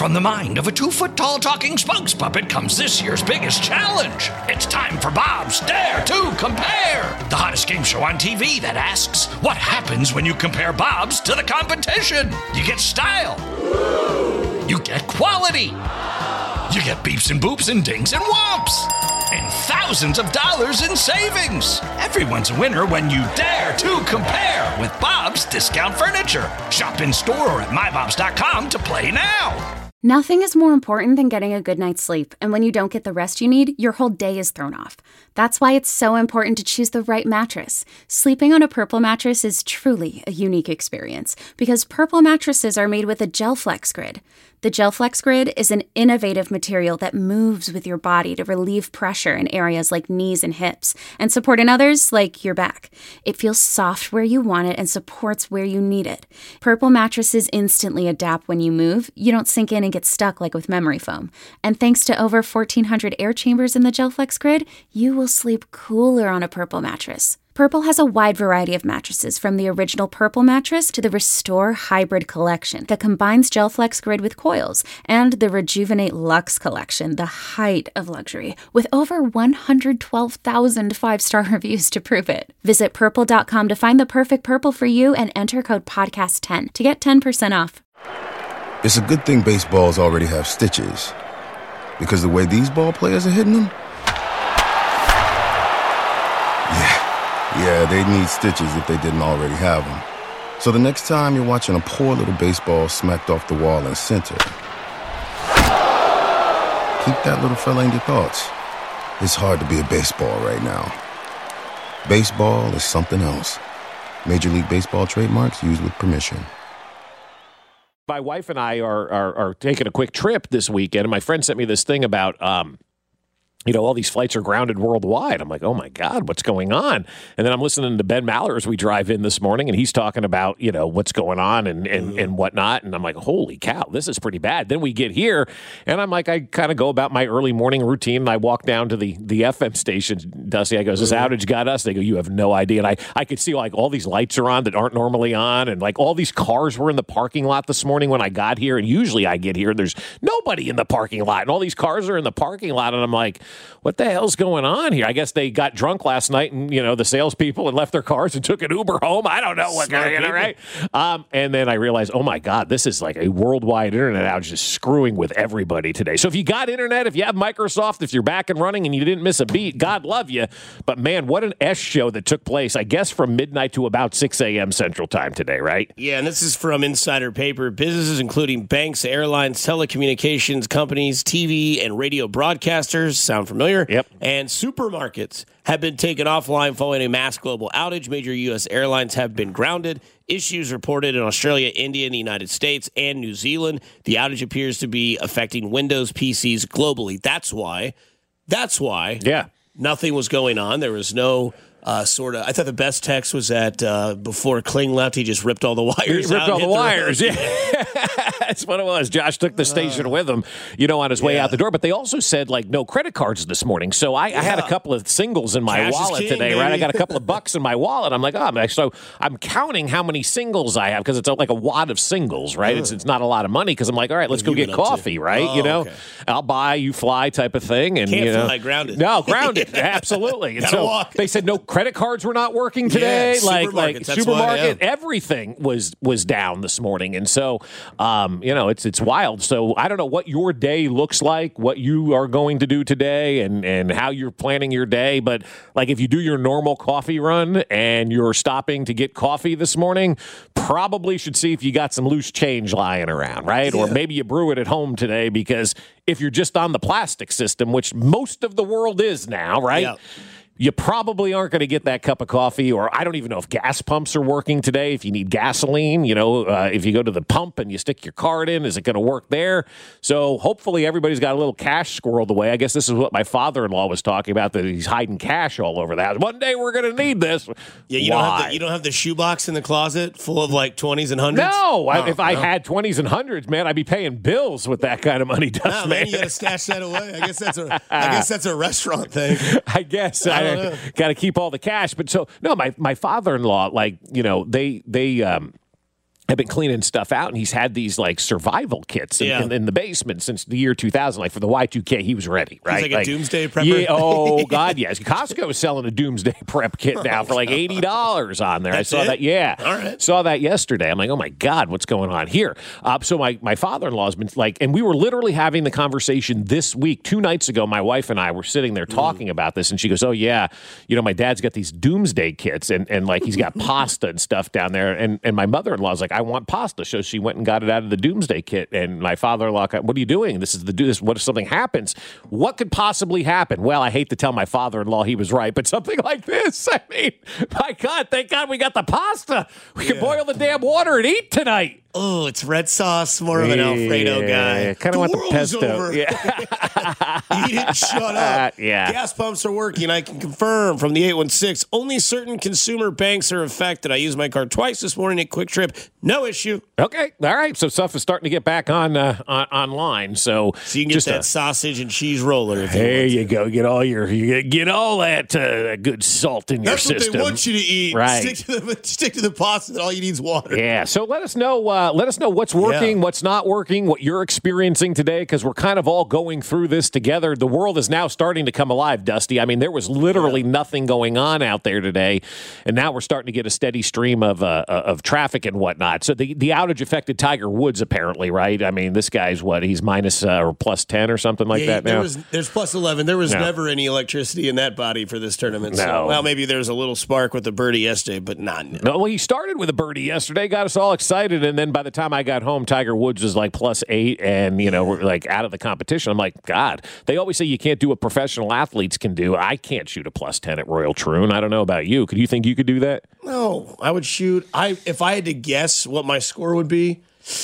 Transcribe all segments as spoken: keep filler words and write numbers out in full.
From the mind of a two-foot-tall talking spokes puppet comes this year's biggest challenge. It's time for Bob's Dare to Compare, the hottest game show on T V that asks, what happens when you compare Bob's to the competition? You get style. You get quality. You get beeps and boops and dings and whomps. And thousands of dollars in savings. Everyone's a winner when you dare to compare with Bob's Discount Furniture. Shop in store or at my bobs dot com to play now. Nothing is more important than getting a good night's sleep, and when you don't get the rest you need, your whole day is thrown off. That's why it's so important to choose the right mattress. Sleeping on a Purple mattress is truly a unique experience, because Purple mattresses are made with a GelFlex Grid. The GelFlex Grid is an innovative material that moves with your body to relieve pressure in areas like knees and hips, and support in others like your back. It feels soft where you want it and supports where you need it. Purple mattresses instantly adapt when you move. You don't sink in and get stuck like with memory foam. And thanks to over fourteen hundred air chambers in the GelFlex Grid, you will sleep cooler on a Purple mattress. Purple has a wide variety of mattresses, from the original Purple mattress to the Restore Hybrid collection that combines GelFlex Grid with coils, and the Rejuvenate Luxe collection, the height of luxury, with over one hundred twelve thousand five-star reviews to prove it. Visit purple dot com to find the perfect Purple for you and enter code podcast ten to get ten percent off. It's a good thing baseballs already have stitches, because the way these ball players are hitting them, yeah. Yeah, they need stitches if they didn't already have them. So the next time you're watching a poor little baseball smacked off the wall in center, keep that little fella in your thoughts. It's hard to be a baseball right now. Baseball is something else. Major League Baseball trademarks used with permission. My wife and I are, are, are taking a quick trip this weekend, and my friend sent me this thing about... Um, you know, all these flights are grounded worldwide. I'm like, oh, my God, what's going on? And then I'm listening to Ben Maller as we drive in this morning, and he's talking about, you know, what's going on and, and, mm-hmm. and whatnot. And I'm like, holy cow, this is pretty bad. Then we get here, and I'm like, I kind of go about my early morning routine, and I walk down to the, the F M station. Dusty, I goes, this outage got us. They go, you have no idea. And I, I could see, like, all these lights are on that aren't normally on, and, like, all these cars were in the parking lot this morning when I got here. And usually I get here, and there's nobody in the parking lot, and all these cars are in the parking lot, and I'm like, what the hell's going on here? I guess they got drunk last night, and you know the salespeople and left their cars and took an Uber home. I don't know what going on, right? Um, and then I realized, oh my God, this is like a worldwide internet outage, just screwing with everybody today. So if you got internet, if you have Microsoft, if you're back and running and you didn't miss a beat, God love you. But man, what an S show that took place, I guess, from midnight to about six a.m. Central Time today, right? Yeah, and this is from Insider Paper. Businesses including banks, airlines, telecommunications companies, T V and radio broadcasters, sound familiar? Yep. And supermarkets have been taken offline following a mass global outage. Major U S airlines have been grounded. Issues reported in Australia, India, and the United States, and New Zealand. The outage appears to be affecting Windows P Cs globally. That's why. That's why. Yeah. Nothing was going on. There was no... Uh, sort of. I thought the best text was that uh, before Kling left, he just ripped all the wires. He ripped out all the wires. The yeah, that's what it was. Josh took the station uh, with him, you know, on his way yeah. out the door. But they also said like no credit cards this morning. So I, yeah. I had a couple of singles in my Cash wallet king, today. baby. Right, I got a couple of bucks in my wallet. I'm like, oh, man. So I'm counting how many singles I have because it's like a wad of singles. Right, uh. it's it's not a lot of money because I'm like, all right, let's go get coffee. Right, oh, you know, okay. I'll buy, you fly type of thing, and Can't you know, fly grounded. No, grounded, absolutely. And so walk. They said no credit cards were not working today. Yeah, like like supermarket, why, yeah. everything was was down this morning, and so um, you know it's it's wild. So I don't know what your day looks like, what you are going to do today, and and how you're planning your day. But like if you do your normal coffee run and you're stopping to get coffee this morning, probably should see if you got some loose change lying around, right? Yeah. Or maybe you brew it at home today because if you're just on the plastic system, which most of the world is now, right? Yeah. You probably aren't going to get that cup of coffee, or I don't even know if gas pumps are working today. If you need gasoline, you know, uh, if you go to the pump and you stick your card in, is it going to work there? So hopefully everybody's got a little cash squirreled away. I guess this is what my father-in-law was talking about, that he's hiding cash all over the house. One day we're going to need this. Yeah, you Why? don't have the, you don't have the shoebox in the closet full of like twenties and hundreds? No, no I, if no. I had twenties and hundreds, man, I'd be paying bills with that kind of money. Dust, no, man, man. you got to stash that away. I guess that's a I guess that's a restaurant thing. I guess I, I got to keep all the cash. But so no, my my father-in-law, like, you know, they they um have been cleaning stuff out, and he's had these like survival kits in, Yeah. in, in the basement since the year two thousand. Like for the Y two K, he was ready, right? He's like a doomsday prepper? Yeah, oh, God, yes. Costco is selling a doomsday prep kit now for like eighty dollars on there. That's I saw it? that, yeah. All right. Saw that yesterday. I'm like, oh my God, what's going on here? Uh, so my, my father-in-law has been like, and we were literally having the conversation this week. Two nights ago, my wife and I were sitting there talking mm. about this, and she goes, oh, yeah, you know, my dad's got these doomsday kits, and, and like he's got pasta and stuff down there. And, and my mother-in-law's like, I want pasta. So she went and got it out of the doomsday kit. And my father-in-law, what are you doing? This is the do this. What if something happens? What could possibly happen? Well, I hate to tell my father-in-law he was right, but something like this. I mean, my God, thank God we got the pasta. We can Yeah. boil the damn water and eat tonight. Oh, it's red sauce. More of an Alfredo guy. Kind of want the world is pesto. over. Yeah. He didn't shut up. Yeah. Gas pumps are working. I can confirm from the eight one six. Only certain consumer banks are affected. I used my card twice this morning at Quick Trip. No issue. Okay. All right. So stuff is starting to get back on uh, on online. So, So you can get just that a, sausage and cheese roller. If you there want you to. go. Get all your you get all that uh, good salt in your That's what system. they want you to eat. Right. Stick to the stick to the pasta. That all you need is water. Yeah. So let us know. Uh, let us know what's working, Yeah. what's not working, what you're experiencing today, because we're kind of all going through this together. The world is now starting to come alive, Dusty. I mean, there was literally yeah. nothing going on out there today, and now we're starting to get a steady stream of uh, of traffic and whatnot. So the, the outage affected Tiger Woods, apparently, right? I mean, this guy's what? He's minus uh, or plus ten or something like yeah, that there now? Was, there's plus eleven. There was no. never any electricity in that body for this tournament. No. So, well, maybe there was a little spark with the birdie yesterday, but not. No. No, well, he started with a birdie yesterday, got us all excited, and then by the time I got home, Tiger Woods was like plus eight, and you know we're like out of the competition. I'm like, God, they always say you can't do what professional athletes can do. I can't shoot a plus ten at Royal Troon. I don't know about you. Could you think you could do that? No, I would shoot. I if I had to guess what my score would be,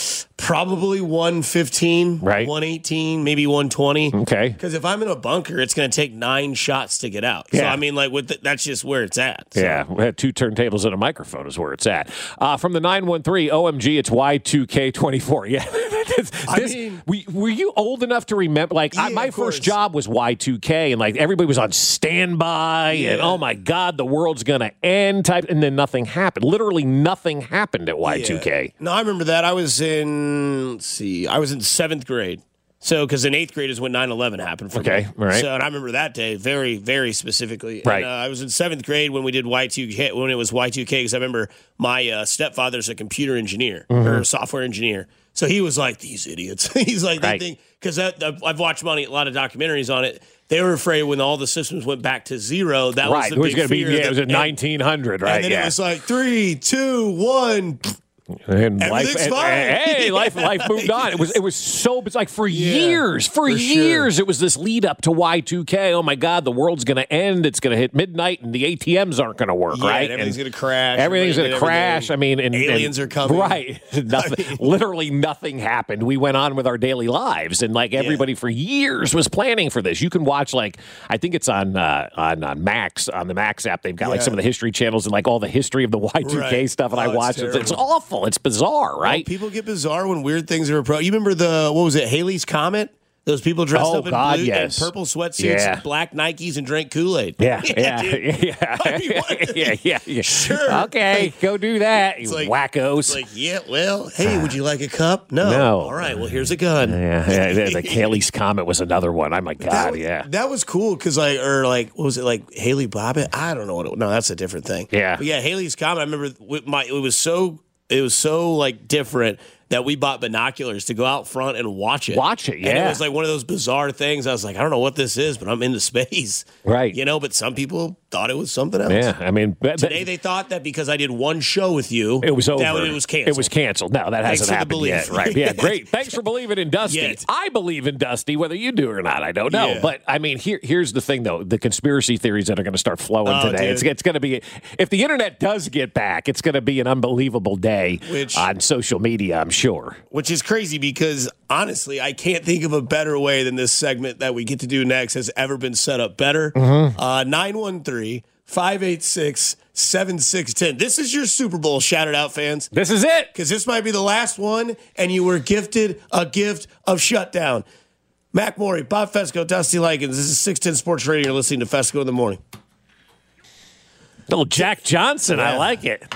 probably one fifteen, right? one eighteen, maybe one twenty. Okay. Because if I'm in a bunker, it's going to take nine shots to get out. Yeah. So I mean, like with the, that's just where it's at. So. Yeah, we had two turntables and a microphone is where it's at. Uh, from the nine one three, O M G, it's Y two K twenty-four. Yeah. this, I this, mean, we, were you old enough to remember? Like, yeah, I, my of course. first job was Y two K, and like everybody was on standby, Yeah. and oh my God, the world's going to end type, and then nothing happened. Literally nothing happened at Y two K. Yeah. No, I remember that. I was in, let's see, I was in seventh grade. So, because in eighth grade is when nine eleven happened for Okay, me. right. So, and I remember that day very, very specifically. Right. And, uh, I was in seventh grade when we did Y two K, when it was Y two K, because I remember my uh, stepfather's a computer engineer Mm-hmm. or a software engineer. So he was like, these idiots. He's like, Right. they think, because I've watched money, a lot of documentaries on it. They were afraid when all the systems went back to zero, that Right, was the it was big going to be, fear. yeah, that- it was at and- nineteen hundred, right? And then yeah. it was like three, two, one. And life, Everything's and- fine. and- hey, life, life moved on. It was, it was so. It's like for years, for, for years, sure. it was this lead up to Y two K. Oh my God, the world's going to end. It's going to hit midnight, and the A T Ms aren't going to work. Yeah, right? and everything's And going to crash. Everything's going to everything- crash. I mean, and aliens and- are coming. Right? Nothing. I mean- literally nothing happened. We went on with our daily lives, and like everybody for years was planning for this. You can watch like I think it's on uh, on on Max on the Max app. They've got like Yeah. some of the history channels and like all the history of the Y two K Right. stuff, and Oh, I it's watch it. It's terrible. awful. It's bizarre, right? Well, people get bizarre when weird things are approached. You remember the, what was it, Haley's Comet? Those people dressed Oh, up in God, blue yes. and purple sweatsuits, Yeah. black Nikes, and drank Kool-Aid. Yeah, yeah, dude. yeah, I mean, what? yeah, yeah, yeah. Sure. Okay, Like, go do that, you it's like- wackos. It's like, yeah, well, hey, would you like a cup? No. No. All right, well, here's a gun. yeah, yeah, the, the Haley's Comet was another one. Oh my God, That, yeah. that was cool because like, or like, what was it like Haley Bobbitt? I don't know what. It, no, that's a different thing. Yeah. but yeah, Haley's Comet. I remember with my. It was so. It was so like different that we bought binoculars to go out front and watch it. Watch it, And yeah. it was like one of those bizarre things. I was like, I don't know what this is, but I'm into space. Right. You know, but some people thought it was something else. Yeah, I mean, but- Today they thought that because I did one show with you, It was over. That it was canceled. It was canceled. No, that Thanks hasn't for the happened belief. yet. Right? Yeah, great. Thanks for believing in Dusty. Yet. I believe in Dusty, whether you do or not. I don't know. Yeah. But I mean, here, here's the thing, though: the conspiracy theories that are going to start flowing Oh, today. dude. It's, it's going to be if the internet does get back, it's going to be an unbelievable day Which- on social media. I'm sure. Which is crazy because honestly, I can't think of a better way than this segment that we get to do next has ever been set up better. Mm-hmm. Uh, nine one three, five eight six, seven six one zero. This is your Super Bowl. Shout it out, fans. This is it. Because this might be the last one, and you were gifted a gift of shutdown. Mac Morey, Bob Fesco, Dusty Likens. This is six ten Sports Radio. You're listening to Fesco in the Morning. Little Jack Johnson. I Yeah. like it.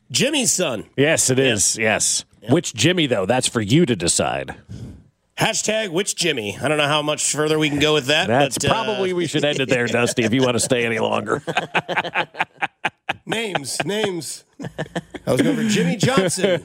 Jimmy's son. Yes, it is. Yes. Yeah. Which Jimmy, though? That's for you to decide. Hashtag which Jimmy. I don't know how much further we can go with that. That's but, probably uh, we should end it there, Dusty, if you want to stay any longer. Names, names. I was going for Jimmy Johnson.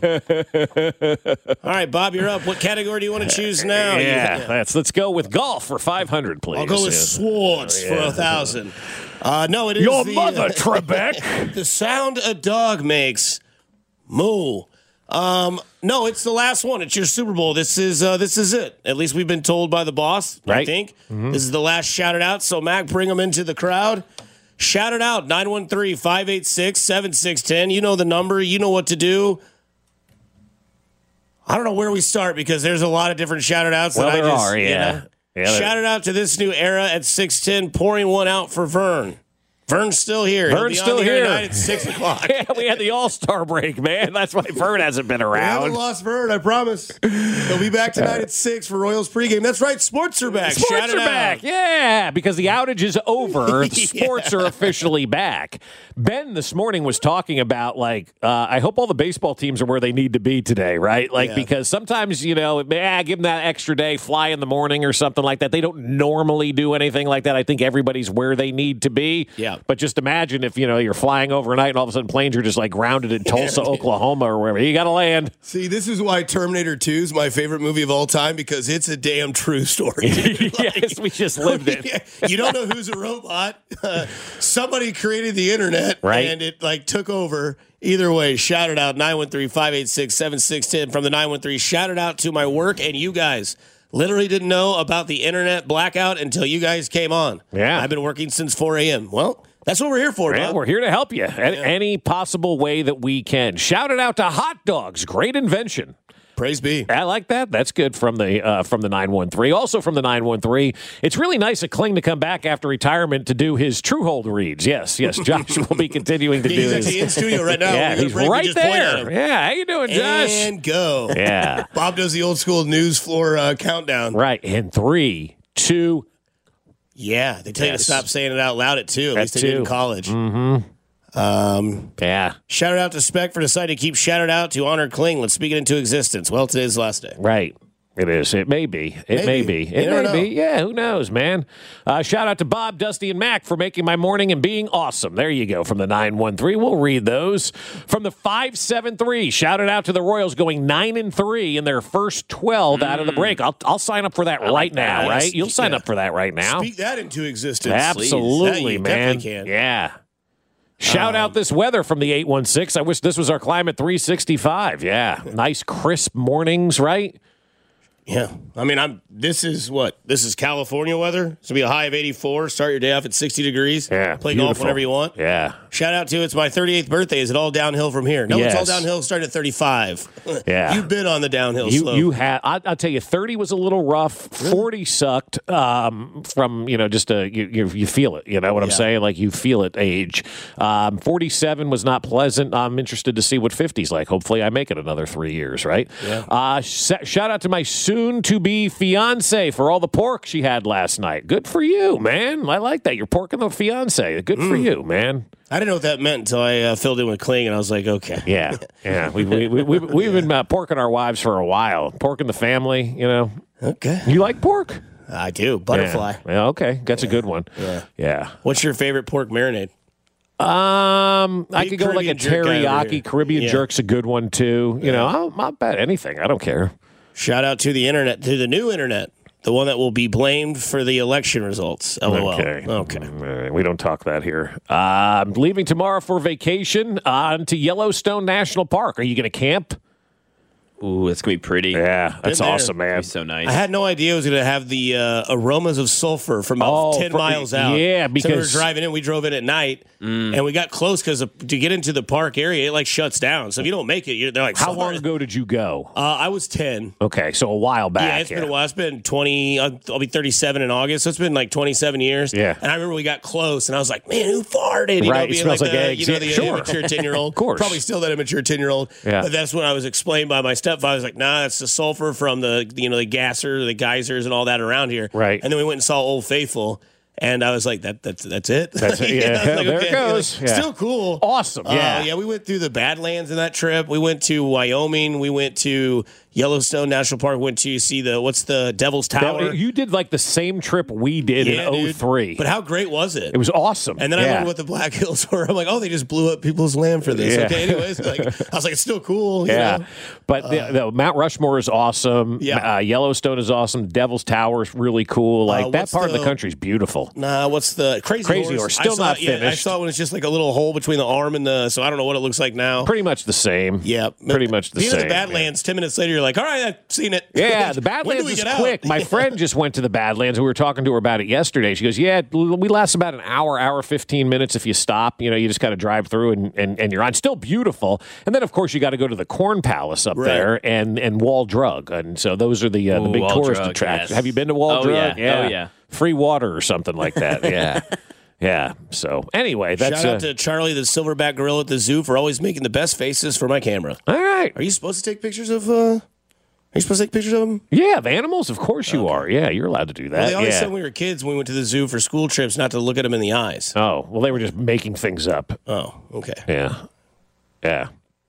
All right, Bob, you're up. What category do you want to choose now? Yeah, yeah. Let's, let's go with golf for five hundred, please. I'll go with Swords yeah. for one thousand. Uh, no, it is Your the, mother, uh, Trebek. The sound a dog makes. Moo. Um, no, it's the last one. It's your Super Bowl. This is uh, this is it. At least we've been told by the boss, right. I think. Mm-hmm. This is the last shout it out. So, Mac, bring them into the crowd. Shout it out, nine one three, five eight six, seven six one zero. You know the number. You know what to do. I don't know where we start because there's a lot of different shout it outs well, that I there just, are, yeah. You know, yeah shout it out to this new era at six ten, pouring one out for Vern. Vern's still here. Vern's still here. Tonight at six o'clock. Yeah, we had the All-Star break, man. That's why Vern hasn't been around. We haven't lost Vern, I promise. He'll be back tonight at six for Royals pregame. That's right, sports are back. Sports Shout are it back, out. yeah, because the outage is over. The sports Yeah. are officially back. Ben this morning was talking about, like, uh, I hope all the baseball teams are where they need to be today, right? Like, Yeah. because sometimes, you know, ah, give them that extra day, fly in the morning or something like that. They don't normally do anything like that. I think everybody's where they need to be. Yeah. But just imagine if, you know, you're flying overnight and all of a sudden planes are just, like, grounded in Tulsa, Oklahoma or wherever. You got to land. See, this is why Terminator two is my favorite movie of all time, because it's a damn true story. Yes, we just lived it. You don't know who's a robot. Uh, somebody created the internet, right? And it like took over. Either way, shout it out, nine one three, five eight six, seven six one zero from the nine one three. Shout it out to my work and you guys. Literally didn't know about the internet blackout until you guys came on. Yeah. I've been working since four a.m. Well, that's what we're here for, Yeah, Bob. we're here to help you in any possible way that we can. Shout it out to hot dogs. Great invention. Praise be. I like that. That's good from the uh, from the nine one three. Also from the nine one three, it's really nice of Kling to come back after retirement to do his True Hold reads. Yes, yes, Josh will be continuing to do He's his. actually in studio right now. Yeah, he's break, right there. Yeah, how you doing, Josh? And go. Yeah. Bob does the old school news floor uh, countdown. Right, in three, two. Yeah, they tell Yes. you to stop saying it out loud at two. At At least they did in two. college. Mm-hmm. Um, yeah. Shout out to Spec for deciding to keep shout it out to honor Kling. Let's speak it into existence. Well, today's the last day. Right. It is. It may be. It may Maybe. be. It You may don't be. know. Yeah, who knows, man? Uh, shout out to Bob, Dusty, and Mac for making my morning and being awesome. There you go from the nine one three. We'll read those. From the five seven three, shout it out to the Royals going nine and three in their first twelve mm. out of the break. I'll, I'll sign up for that right like now, that. right? You'll sign yeah. up for that right now. Speak that into existence. Absolutely, yeah, man. Definitely can. Yeah. Shout um, out this weather from the eight one six. I wish this was our Climate three sixty-five. Yeah. Nice, crisp mornings, right? Yeah. I mean, I'm. This is what? This is California weather. It's going to be a high of eighty-four. Start your day off at sixty degrees. Yeah. Play beautiful. golf whenever you want. Yeah. Shout out to it's my thirty-eighth birthday. Is it all downhill from here? No, yes. it's all downhill starting at thirty-five. Yeah. You've been on the downhill you, slope. You had, I, I'll tell you, thirty was a little rough. forty sucked um, from, you know, just a, you, you, you feel it. You know what I'm Yeah. saying? Like you feel it age. Um, forty-seven was not pleasant. I'm interested to see what fifty's like. Hopefully I make it another three years, right? Yeah. Uh, sh- shout out to my soon-to-be fiance for all the pork she had last night. Good for you, man. I like that. You're porking the fiance. Good mm. for you, man. I didn't know what that meant until I uh, filled in with Kling, and I was like, okay. Yeah, yeah. We, we, we, we, we've been uh, porking our wives for a while. Porking the family, you know. Okay. You like pork? I do. Butterfly. Yeah, yeah okay. That's yeah. a good one. Yeah. Yeah. What's your favorite pork marinade? Um, I Big could go with like a teriyaki. Caribbean yeah. jerk's a good one, too. You yeah. know, I'll, I'll bet anything. I don't care. Shout out to the internet, to the new internet. The one that will be blamed for the election results. LOL. Okay. Okay. Right, we don't talk that here. Uh, I'm leaving tomorrow for vacation on to Yellowstone National Park. Are you going to camp? Ooh, it's going to be pretty. Yeah, that's awesome, man. So nice. I had no idea it was going to have the uh, aromas of sulfur from about oh, ten for, miles out. Yeah, because so we were driving in. We drove in at night, mm. and we got close because to get into the park area, it like shuts down. So if you don't make it, you're, they're like, how sorry. long ago did you go? Uh, I was ten. Okay, so a while back. Yeah, it's yeah. been a while. It's been twenty. I'll, I'll be thirty-seven in August. So it's been like twenty-seven years. Yeah. And I remember we got close, and I was like, man, who farted? You right. know, being it smells like, like the, eggs. You know, the yeah, sure. immature ten-year-old. Of course. Probably still that immature ten-year-old. Yeah. But that's when I was explained by my stepfather. I was like, nah, that's the sulfur from the, you know, the gasser, the geysers and all that around here. Right. And then we went and saw Old Faithful. And I was like, that that's that's it. That's it. Yeah, like, there okay. it goes. Like, Yeah. Still cool. Awesome. Yeah. Uh, yeah, we went through the Badlands in that trip. We went to Wyoming. We went to Yellowstone National Park. Went to see the, what's the Devil's Tower. That- you did like the same trip we did Yeah, in oh dude. three. But how great was it? It was awesome. And then I yeah. learned what the Black Hills were. I'm like, oh, they just blew up people's land for this. Yeah. Okay, anyways. Like, I was like, it's still cool. You Yeah, know? but the, the Mount Rushmore is awesome. Yeah. Uh, Yellowstone is awesome. Devil's Tower is really cool. Like Uh, that what's part of the- the country is beautiful. Nah, what's the Crazy, Crazy Horse? Horse, still I saw, not yeah, I finished. saw it when it's just like a little hole between the arm and the, so I don't know what it looks like now. Pretty much the same. Yeah. pretty much the Being same. in the Badlands, ten minutes later, you're like, all right, I've seen it. Yeah, the When do Badlands we is get out? quick. My friend just went to the Badlands. We were talking to her about it yesterday. She goes, yeah, we last about an hour, hour, fifteen minutes if you stop. You know, you just got to drive through and, and, and you're on. Still beautiful. And then, of course, you got to go to the Corn Palace up Right. there and, and Wall Drug. And so those are the, uh, the Ooh, big Wall tourist Drug, attractions. yes. Have you been to Wall Oh, Drug? yeah. Oh, yeah. Free water or something like that. Yeah. Yeah. So anyway, that's Shout out uh, to Charlie, the silverback gorilla at the zoo, for always making the best faces for my camera. all right. Are you supposed to take pictures of, uh, are you supposed to take pictures of them? Yeah, of animals, of course you are. Yeah, you're allowed to do that. Well, they always yeah. said when we were kids, when we went to the zoo for school trips, not to look at them in the eyes. Oh, well, they were just making things up. Oh, okay. Yeah. Yeah.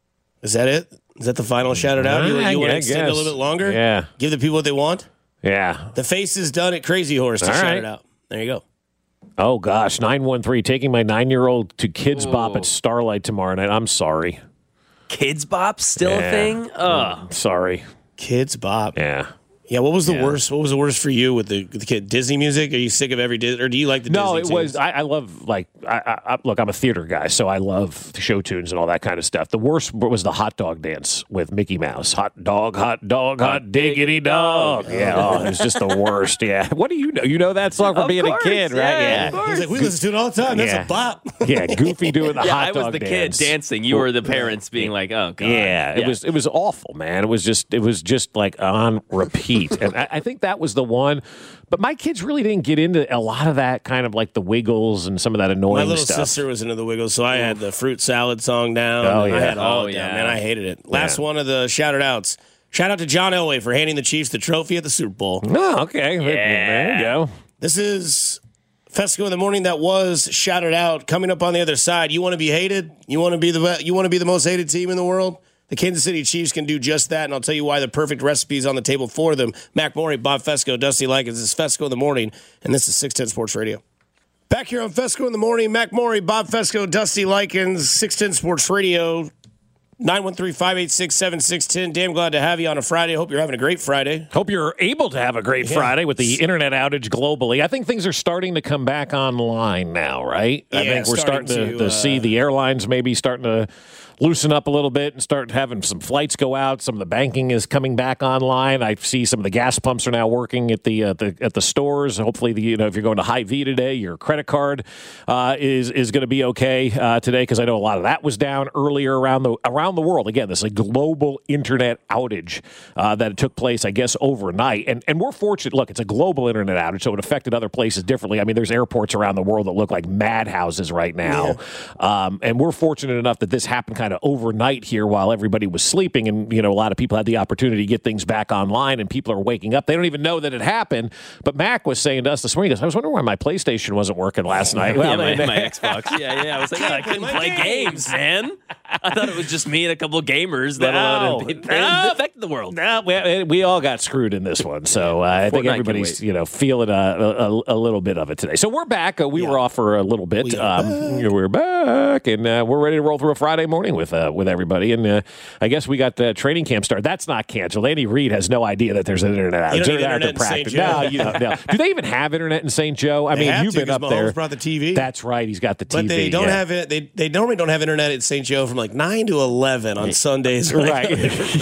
Is that it? Is that the final shout it out? You, I- you want I to extend guess. a little bit longer? Yeah. Give the people what they want? Yeah. The face is done at Crazy Horse to All shout right. it out. There you go. Oh, gosh. nine one three, taking my nine-year-old to Kids Bop at Starlight tomorrow night. I'm sorry. Kids Bop still Yeah. a thing? Ugh. Sorry. Kids Bop. Yeah. Yeah, what was the Yeah. worst? What was the worst for you with the, with the kid? Disney music? Are you sick of every Disney? Or do you like the No, Disney it was. tunes? I, I love like. I, I, I, look, I'm a theater guy, so I love the show tunes and all that kind of stuff. The worst was the hot dog dance with Mickey Mouse. Hot dog, hot dog, hot diggity dog. Yeah, oh, it was just the worst. Yeah. What do you know? You know that song from Of being course, a kid, right? yeah, of Yeah. course. He's like, we listen to it all the time. That's Yeah. a bop. Yeah. Goofy doing the Yeah, hot I was dog the dance. kid dancing. You were the parents being like, oh, God. Yeah, it was it was awful, man. It was just it was just like on repeat, and I, I think that was the one. But my kids really didn't get into a lot of that kind of like the Wiggles and some of that annoying My little stuff. sister was into the Wiggles, so I had the fruit salad song down. Oh, and I yeah. had all Oh, it down, yeah. man. I hated it. Last Yeah. one of the shout outs. Shout out to John Elway for handing the Chiefs the trophy at the Super Bowl. Oh, okay, there you go. This is Fesco in the morning. That was shouted out. Coming up on the other side, you want to be hated? You want to be the you want to be the most hated team in the world? The Kansas City Chiefs can do just that, and I'll tell you why. The perfect recipe is on the table for them. Mac Morey, Bob Fesco, Dusty Likens. This is Fesco in the morning, and this is six ten Sports Radio. Back here on Fesco in the morning, Mac Morey, Bob Fesco, Dusty Likens, six ten Sports Radio. nine one three, five eight six, seven six one zero. Damn glad to have you on a Friday. Hope you're having a great Friday. Hope you're able to have a great Friday with the internet outage globally. I think things are starting to come back online now, right? I Yeah, think we're starting, starting to, to, to uh, see the airlines maybe starting to loosen up a little bit and start having some flights go out. Some of the banking is coming back online. I see some of the gas pumps are now working at the uh, the at the stores. Hopefully, the, you know, if you're going to Hy-Vee today, your credit card uh, is is going to be okay uh, today, because I know a lot of that was down earlier around the around the world. Again, this is a global internet outage uh, that took place, I guess, overnight. And and we're fortunate. Look, it's a global internet outage, so it affected other places differently. I mean, there's airports around the world that look like madhouses right now, um, and we're fortunate enough that this happened kind of overnight here while everybody was sleeping, and you know, a lot of people had the opportunity to get things back online, and people are waking up. They don't even know that it happened. But Mac was saying to us this morning, he goes, I was wondering why my PlayStation wasn't working last night. Yeah, Well, my, they- my Xbox. Yeah, yeah. I was like, oh, I couldn't my play games. games, man. I thought it was just me and a couple of gamers, let No. alone it, it No. affected the world. No, we, we all got screwed in this one, so uh, I think Fortnite can everybody's wait. you know feeling a, a, a little bit of it today. So we're back. Uh, we were off for a little bit. We are um, We're back, and uh, we're ready to roll through a Friday morning with uh, with everybody. And uh, I guess we got the training camp start. That's not canceled. Andy Reid has no idea that there's an internet outage. You don't need They're out internet there in Saint practicing. No, Joe. you don't. No. Do they even have internet in Saint Joe? I They mean, have you've to, been up 'cause there. Mahomes brought the T V. That's right. He's got the T V. But they don't yeah. have it. They they normally don't have internet at Saint Joe from like nine to eleven on Sundays, Right.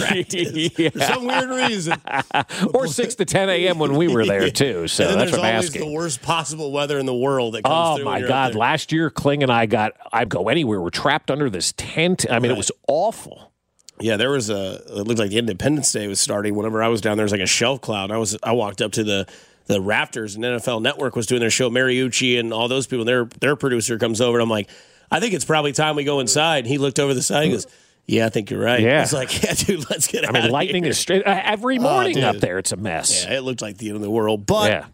For some weird reason. or six to ten a.m. when we were there too. So and then that's there's what I'm always asking. the worst possible weather in the world that comes Oh through. my when you're up God! there. Last year, Kling and I got. I'd go anywhere. We're trapped under this tent. I mean, it Right. was awful. Yeah, there was a. It looked like the Independence Day was starting. Whenever I was down there, was like a shelf cloud. I was. I walked up to the the rafters, and N F L Network was doing their show. Mariucci and all those people. Their their producer comes over, and I'm like, I think it's probably time we go inside. And he looked over the side. He goes, yeah, I think you're right. Yeah. I was like, yeah, dude, let's get I out mean, of lightning here. is straight uh, every morning dude. up there. It's a mess. Yeah, it looked like the end of the world. But Yeah.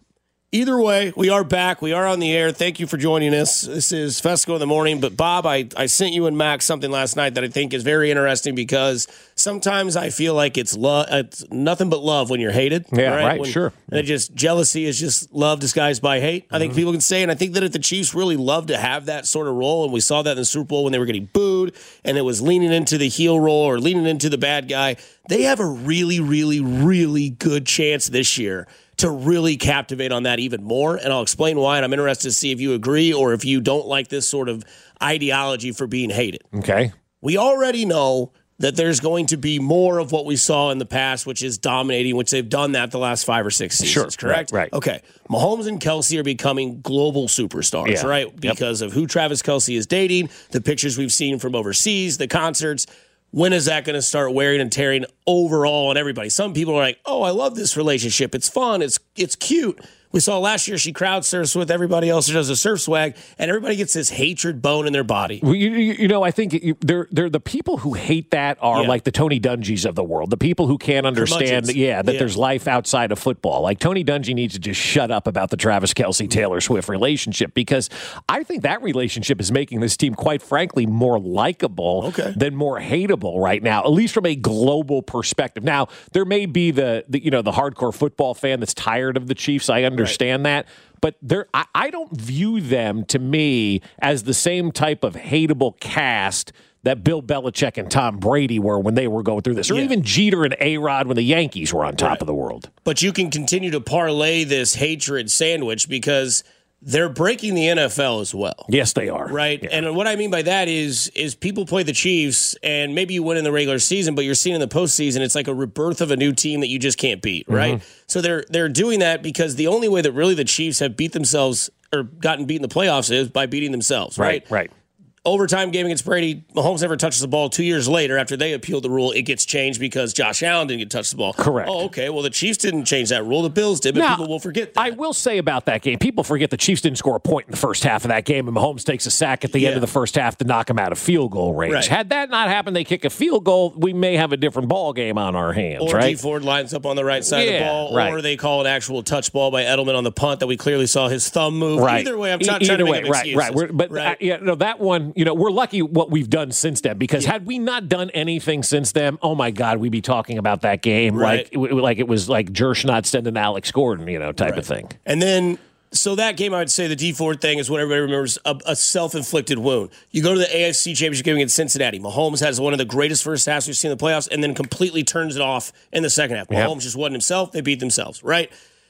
Either way, we are back. We are on the air. Thank you for joining us. This is Fesco in the Morning. But, Bob, I, I sent you and Max something last night that I think is very interesting because sometimes I feel like it's love. It's nothing but love when you're hated. Yeah, right, when, sure. And it just jealousy is just love disguised by hate. I think mm-hmm. people can say, and I think that if the Chiefs really love to have that sort of role, and we saw that in the Super Bowl when they were getting booed, and it was leaning into the heel role or leaning into the bad guy, they have a really, really, really good chance this year to really captivate on that even more. And I'll explain why, and I'm interested to see if you agree or if you don't like this sort of ideology for being hated. Okay. We already know that there's going to be more of what we saw in the past, which is dominating, which they've done that the last five or six seasons, sure, correct? Right, right. Okay. Mahomes and Kelsey are becoming global superstars, yeah. right? Because yep. of who Travis Kelsey is dating, the pictures we've seen from overseas, the concerts. When is that going to start wearing and tearing overall on everybody? Some people are like, oh, I love this relationship. It's fun. It's it's cute. We saw last year she crowd surfs with everybody else who does a surf swag, and everybody gets this hatred bone in their body. Well, you, you know, I think you, they're, they're the people who hate that are yeah. like the Tony Dungys of the world, the people who can't understand, that, yeah, that yeah. there's life outside of football. Like Tony Dungy needs to just shut up about the Travis Kelsey Taylor Swift relationship because I think that relationship is making this team, quite frankly, more likable okay. than more hateable right now, at least from a global perspective. Now, there may be the, the you know the hardcore football fan that's tired of the Chiefs. I understand. Understand that, but they're, I, I don't view them, to me, as the same type of hateable cast that Bill Belichick and Tom Brady were when they were going through this, or yeah. even Jeter and A-Rod when the Yankees were on top right. of the world. But you can continue to parlay this hatred sandwich because they're breaking the N F L as well. Yes, they are. Right? Yeah. And what I mean by that is is people play the Chiefs, and maybe you win in the regular season, but you're seeing in the postseason, it's like a rebirth of a new team that you just can't beat, right? Mm-hmm. So they're they're doing that because the only way that really the Chiefs have beat themselves or gotten beat in the playoffs is by beating themselves, right? Right, right. Overtime game against Brady, Mahomes never touches the ball. Two years later, after they appealed the rule, it gets changed because Josh Allen didn't get touch the ball. Correct. Oh, okay. Well, the Chiefs didn't change that rule. The Bills did, but now, people will forget that. I will say about that game, people forget the Chiefs didn't score a point in the first half of that game, and Mahomes takes a sack at the yeah. end of the first half to knock him out of field goal range. Right. Had that not happened, they kick a field goal, we may have a different ball game on our hands, or right? Or Dee Ford lines up on the right side yeah, of the ball, right. or they call an actual touch ball by Edelman on the punt that we clearly saw his thumb move. Right. Either way, I'm not e- trying to way, make right, excuses. Right, But right. Uh, yeah, no, that one, you know, we're lucky what we've done since then, because yeah. had we not done anything since then, oh my God, we'd be talking about that game right. like like it was like Jershnot sending Alex Gordon, you know, type right. of thing. And then, so that game, I would say the Dee Ford thing is what everybody remembers, a, a self-inflicted wound. You go to the A F C Championship game against Cincinnati. Mahomes has one of the greatest first halves we've seen in the playoffs, and then completely turns it off in the second half. Mahomes yep. just wasn't himself. They beat themselves, right?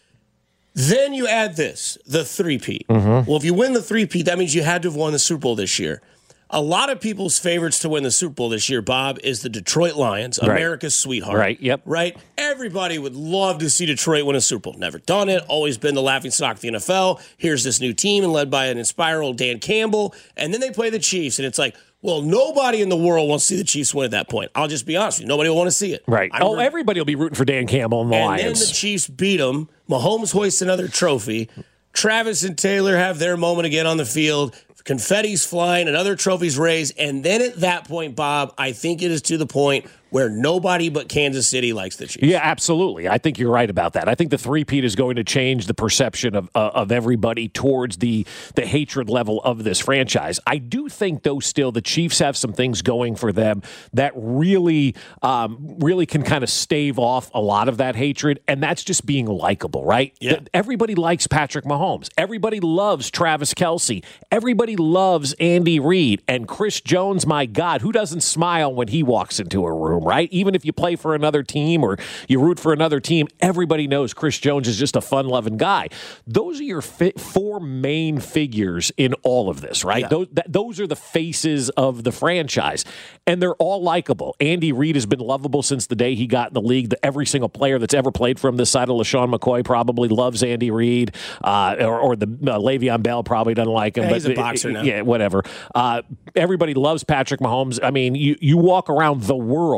Then you add this, the three-peat. Mm-hmm. Well, if you win the three-peat, that means you had to have won the Super Bowl this year. A lot of people's favorites to win the Super Bowl this year, Bob, is the Detroit Lions, right. America's sweetheart. Right, yep. Right? Everybody would love to see Detroit win a Super Bowl. Never done it. Always been the laughingstock of the N F L. Here's this new team and led by an inspiral Dan Campbell. And then they play the Chiefs, and it's like, well, nobody in the world wants to see the Chiefs win at that point. I'll just be honest with you. Nobody will want to see it. Right. Oh, everybody will be rooting for Dan Campbell and the and Lions. And then the Chiefs beat them. Mahomes hoists another trophy. Travis and Taylor have their moment again on the field. Confetti's flying, another trophy's raised. And then at that point, Bob, I think it is to the point where nobody but Kansas City likes the Chiefs. Yeah, absolutely. I think you're right about that. I think the three-peat is going to change the perception of uh, of everybody towards the the hatred level of this franchise. I do think, though, still the Chiefs have some things going for them that really, um, really can kind of stave off a lot of that hatred, and that's just being likable, right? Yeah. Everybody likes Patrick Mahomes. Everybody loves Travis Kelsey. Everybody loves Andy Reid. And Chris Jones, my God, who doesn't smile when he walks into a room, right? Even if you play for another team or you root for another team, everybody knows Chris Jones is just a fun-loving guy. Those are your fi- four main figures in all of this, right? Yeah. Those, that, those are the faces of the franchise, and they're all likable. Andy Reid has been lovable since the day he got in the league. The, every single player that's ever played from this side of LaShawn McCoy probably loves Andy Reid, uh, or, or the uh, Le'Veon Bell probably doesn't like him. Yeah, but he's a boxer now. Yeah, whatever. Uh, everybody loves Patrick Mahomes. I mean, you, you walk around the world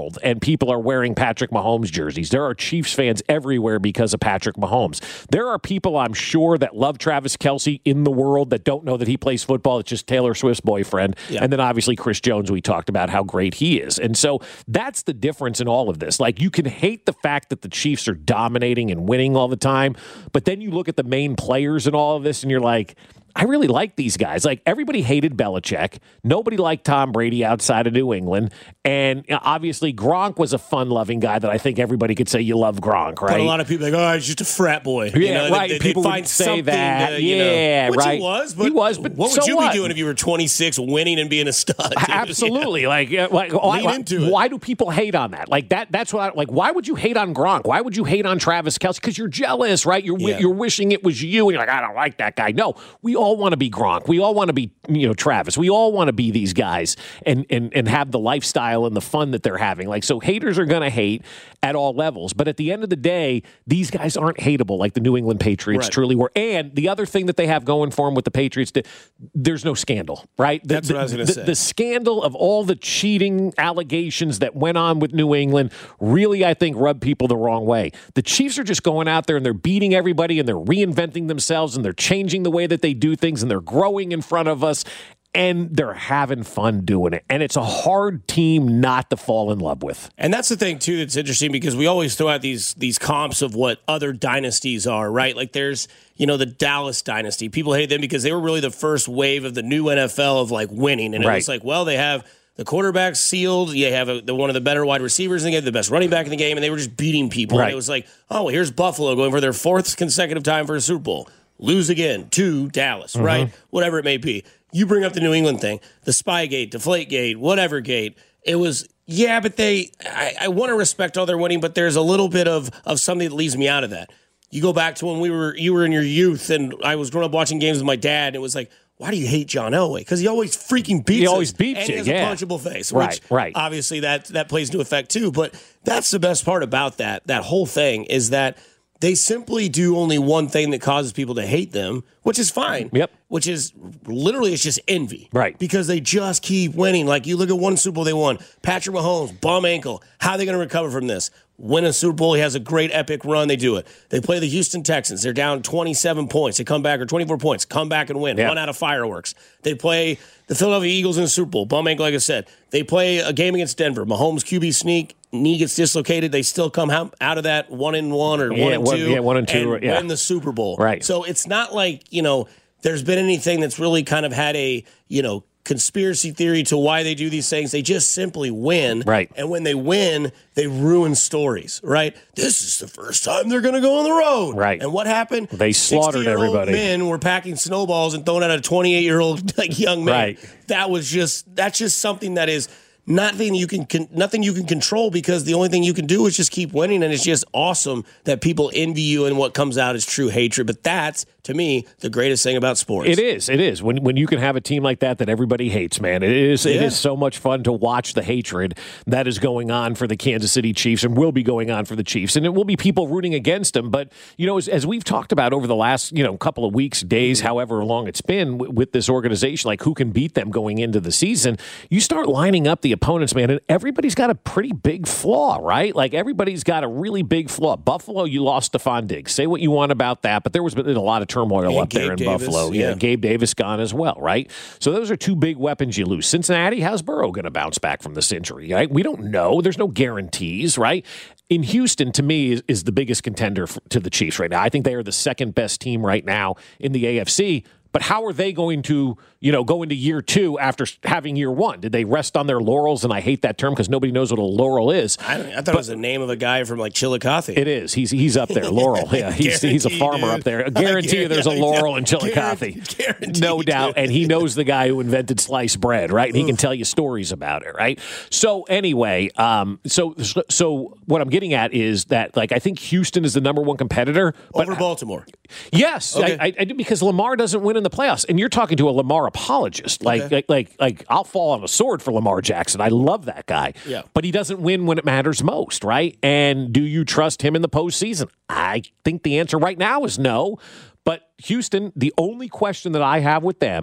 world, and people are wearing Patrick Mahomes jerseys. There are Chiefs fans everywhere because of Patrick Mahomes. There are people, I'm sure, that love Travis Kelce in the world that don't know that he plays football. It's just Taylor Swift's boyfriend. Yeah. And then obviously Chris Jones, we talked about how great he is. And so that's the difference in all of this. Like, you can hate the fact that the Chiefs are dominating and winning all the time, but then you look at the main players in all of this and you're like, I really like these guys. Like, everybody hated Belichick. Nobody liked Tom Brady outside of New England. And obviously, Gronk was a fun-loving guy that I think everybody could say you love Gronk, right? But a lot of people are like, oh, he's just a frat boy. Yeah, you know, right. They, they, people they find would say that. To, yeah, you know, which right. he was. But he was, but what would so you what? be doing if you were twenty-six, winning and being a stud? Dude? Absolutely. Yeah. Like, uh, like why, Lean into it. Why do people hate on that? Like, that. That's what I, like, why would you hate on Gronk? Why would you hate on Travis Kelce? Because you're jealous, right? You're, Yeah. you're wishing it was you, and you're like, I don't like that guy. No, we all want to be Gronk. We all want to be, you know, Travis. We all want to be these guys and and and have the lifestyle and the fun that they're having. Like, so haters are going to hate at all levels. But at the end of the day, these guys aren't hateable like the New England Patriots right. truly were. And the other thing that they have going for them with the Patriots, there's no scandal, right? The, That's what I was going the, to say. The scandal of all the cheating allegations that went on with New England really, I think, rubbed people the wrong way. The Chiefs are just going out there and they're beating everybody and they're reinventing themselves and they're changing the way that they do things and they're growing in front of us. And they're having fun doing it. And it's a hard team not to fall in love with. And that's the thing, too, that's interesting because we always throw out these these comps of what other dynasties are, right? Like there's, you know, the Dallas dynasty. People hate them because they were really the first wave of the new N F L of, like, winning. And it right. was like, well, they have the quarterback sealed. You have a, the, one of the better wide receivers in the game, the best running back in the game, and they were just beating people. Right. And it was like, oh, well, here's Buffalo going for their fourth consecutive time for a Super Bowl. Lose again to Dallas, mm-hmm. right? Whatever it may be. You bring up the New England thing, the Spygate, Deflategate, whatever gate. It was, yeah, but they, I, I want to respect all their winning, but there's a little bit of, of something that leaves me out of that. You go back to when we were, you were in your youth and I was growing up watching games with my dad. And it was like, why do you hate John Elway? Because he always freaking beats He always us, beats and you, he has yeah. a punchable face. Right, which right. Obviously, that, that plays into effect too. But that's the best part about that, that whole thing is that they simply do only one thing that causes people to hate them, which is fine. Yep. Which is literally, it's just envy. Right. Because they just keep winning. Like, you look at one Super Bowl they won. Patrick Mahomes, bum ankle. How are they going to recover from this? Win a Super Bowl. He has a great epic run. They do it. They play the Houston Texans. They're down twenty-seven points. They come back, or twenty-four points. Come back and win. Yeah. One out of fireworks. They play the Philadelphia Eagles in the Super Bowl. Bum ankle, like I said. They play a game against Denver. Mahomes Q B sneak. Knee gets dislocated. They still come out of that one and one or Yeah, one and one- two. yeah, one and two, and yeah. win the Super Bowl. Right. So it's not like, you know, there's been anything that's really kind of had a, you know, conspiracy theory to why they do these things. They just simply win. Right. And when they win, they ruin stories, right? This is the first time they're going to go on the road. Right. And what happened? They slaughtered sixty-year-old everybody. Men were packing snowballs and throwing at a twenty-eight-year-old like, young man. Right. That was just, that's just something that is nothing you can, can nothing you can control, because the only thing you can do is just keep winning. And it's just awesome that people envy you, and what comes out is true hatred. But that's, to me, the greatest thing about sports. It is. It is. When when you can have a team like that that everybody hates, man. It is it Yeah. is so much fun to watch the hatred that is going on for the Kansas City Chiefs and will be going on for the Chiefs. And it will be people rooting against them. But, you know, as, as we've talked about over the last, you know, couple of weeks, days, however long it's been w- with this organization, like who can beat them going into the season, you start lining up the opponents, man, and everybody's got a pretty big flaw, right? Like everybody's got a really big flaw. Buffalo, you lost Stephon Diggs. Say what you want about that, but there was been a lot of turmoil And up there in Gabe Davis, Buffalo. Yeah. yeah. Gabe Davis gone as well, right? So those are two big weapons you lose. Cincinnati, how's Burrow going to bounce back from this injury, right? We don't know. There's no guarantees, right? In Houston, to me, is, is the biggest contender f- to the Chiefs right now. I think they are the second best team right now in the A F C. But how are they going to, you know, go into year two after having year one? Did they rest on their laurels? And I hate that term because nobody knows what a laurel is. I, don't, I thought it was the name of a guy from like Chillicothe. It is. He's he's up there. Laurel. Yeah, he's he's a farmer dude. up there. I guarantee you there's a Laurel in Chillicothe. Guaranteed, No doubt. dude. And he knows the guy who invented sliced bread, right? And he can tell you stories about it, right? So anyway, um, so so what I'm getting at is that, like, I think Houston is the number one competitor. But Over Baltimore. Yes, Okay. I, I, I do, because Lamar doesn't win in the playoffs, and you're talking to a Lamar apologist. Like, Okay. like, like, like, I'll fall on a sword for Lamar Jackson. I love that guy. Yeah. But he doesn't win when it matters most, right? And do you trust him in the postseason? I think the answer right now is no. But Houston, the only question that I have with them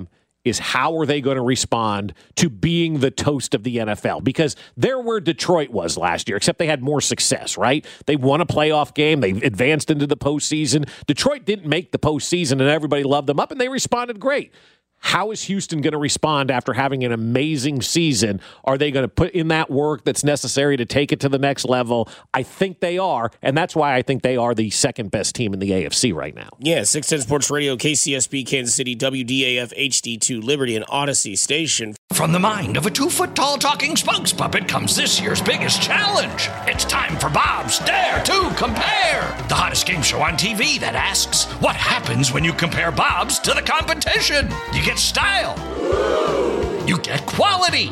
is how are they going to respond to being the toast of the N F L? Because they're where Detroit was last year, except they had more success, right? They won a playoff game. They advanced into the postseason. Detroit didn't make the postseason, and everybody loved them up, and they responded great. How is Houston going to respond after having an amazing season? Are they going to put in that work that's necessary to take it to the next level? I think they are, and that's why I think they are the second best team in the A F C right now. Yeah, six ten Sports Radio, K C S B, Kansas City, W D A F, H D two, Liberty, and Odyssey Station. From the mind of a two-foot-tall talking spokes puppet comes this year's biggest challenge. It's time for Bob's Dare to Compare, the hottest game show on T V that asks, what happens when you compare Bob's to the competition? You get style. You get quality.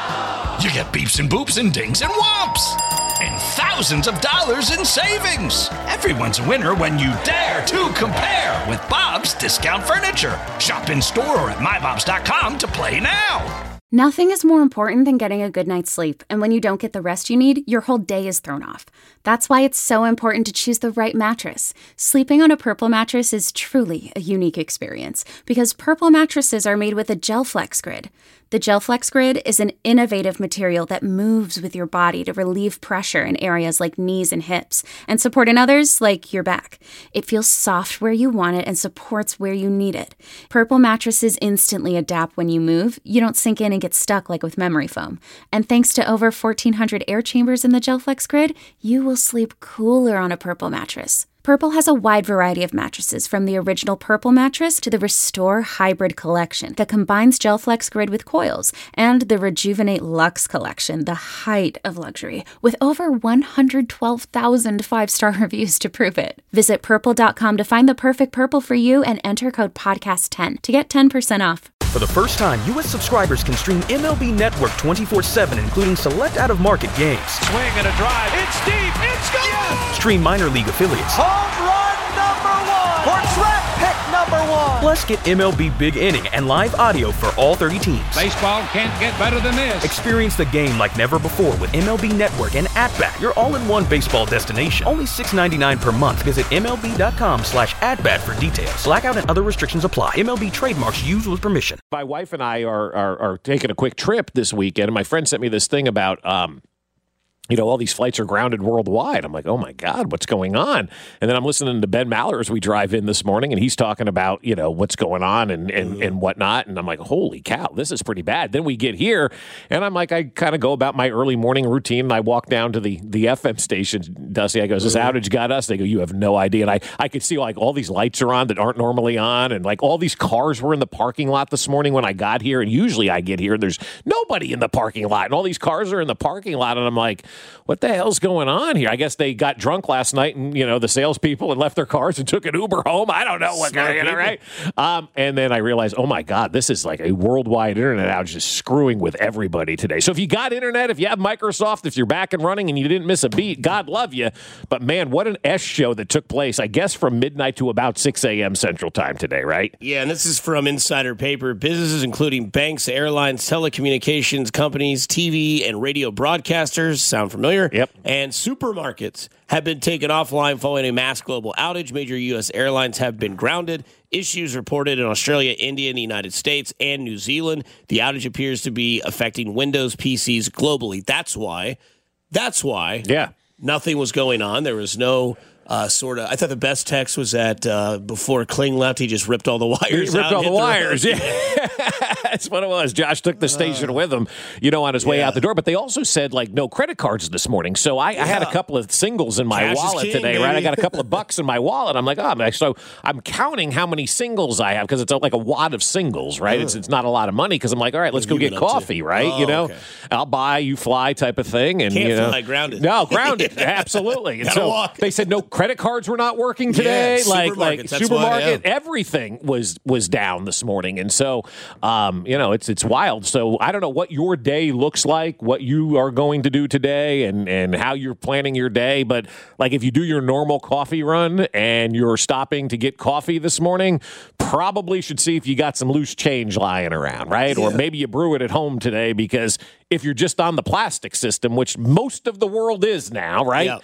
You get beeps and boops and dings and whomps. And thousands of dollars in savings. Everyone's a winner when you dare to compare with Bob's Discount Furniture. Shop in store or at my bobs dot com to play now. Nothing is more important than getting a good night's sleep, and when you don't get the rest you need, your whole day is thrown off. That's why it's so important to choose the right mattress. Sleeping on a Purple mattress is truly a unique experience, because Purple mattresses are made with a GelFlex Grid. The GelFlex Grid is an innovative material that moves with your body to relieve pressure in areas like knees and hips, and support in others like your back. It feels soft where you want it and supports where you need it. Purple mattresses instantly adapt when you move. You don't sink in and get stuck like with memory foam. And thanks to over fourteen hundred air chambers in the GelFlex Grid, you will sleep cooler on a Purple mattress. Purple has a wide variety of mattresses, from the original Purple mattress to the Restore Hybrid collection that combines GelFlex Grid with coils, and the Rejuvenate Luxe collection, the height of luxury, with over one hundred twelve thousand five-star reviews to prove it. Visit purple dot com to find the perfect Purple for you and enter code podcast ten to get ten percent off. For the first time, U S subscribers can stream M L B Network twenty-four seven, including select out-of-market games. Swing and a drive. It's deep. It's gone. Yes! Stream minor league affiliates. Home run number one. Or draft pick number one. Plus, get M L B Big Inning and live audio for all thirty teams. Baseball can't get better than this. Experience the game like never before with M L B Network and At-Bat, your all-in-one baseball destination. Only six ninety-nine per month. Visit M L B dot com slash at-bat for details. Blackout and other restrictions apply. M L B trademarks used with permission. My wife and I are, are are taking a quick trip this weekend, and my friend sent me this thing about, um, you know, all these flights are grounded worldwide. I'm like, oh, my God, what's going on? And then I'm listening to Ben Maller as we drive in this morning, and he's talking about, you know, what's going on and, and, and whatnot. And I'm like, holy cow, this is pretty bad. Then we get here, and I'm like, I kind of go about my early morning routine, and I walk down to the, the F M station. Dusty, I goes, this outage got us? They go, you have no idea. And I, I could see, like, all these lights are on that aren't normally on, and, like, all these cars were in the parking lot this morning when I got here. And usually I get here, and there's nobody in the parking lot, and all these cars are in the parking lot, and I'm like, what the hell's going on here? I guess they got drunk last night, and, you know, the salespeople and left their cars and took an Uber home. I don't know what kind of, you know, right? Um, and then I realized, oh my God, this is like a worldwide internet outage, just screwing with everybody today. So if you got internet, if you have Microsoft, if you're back and running and you didn't miss a beat, God love you. But man, what an S show that took place, I guess, from midnight to about six a.m. Central Time today, right? Yeah, and this is from Insider Paper. Businesses including banks, airlines, telecommunications companies, T V and radio broadcasters, sound familiar? Yep. And supermarkets have been taken offline following a mass global outage. Major U S airlines have been grounded. Issues reported in Australia, India, and the United States, and New Zealand. The outage appears to be affecting Windows P Cs globally. That's why, that's why yeah. nothing was going on. There was no uh, sort of, I thought the best text was that uh, before Kling left, he just ripped all the wires he ripped out. all the the wires, yeah. That's what it was. Josh took the station uh, with him, you know, on his way yeah. out the door. But they also said, like, no credit cards this morning. So I, yeah. I had a couple of singles in my Cash wallet king, today, baby. right? I got a couple of bucks in my wallet. I'm like, oh, man. So I'm counting how many singles I have because it's like a wad of singles, right? It's it's not a lot of money because I'm like, all right, let's go get coffee, to? right? Oh, you know, okay. I'll buy, you fly type of thing. And, Can't you know, fly, grounded. No, grounded. Absolutely. And so walk. they said no credit cards were not working today. Yeah, like, like supermarket, why, yeah. everything was was down this morning. And so, um, you know, it's it's wild. So I don't know what your day looks like, what you are going to do today, and, and how you're planning your day. But like if you do your normal coffee run and you're stopping to get coffee this morning, probably should see if you got some loose change lying around, right? Yeah. Or maybe you brew it at home today, because if you're just on the plastic system, which most of the world is now, right? Yeah.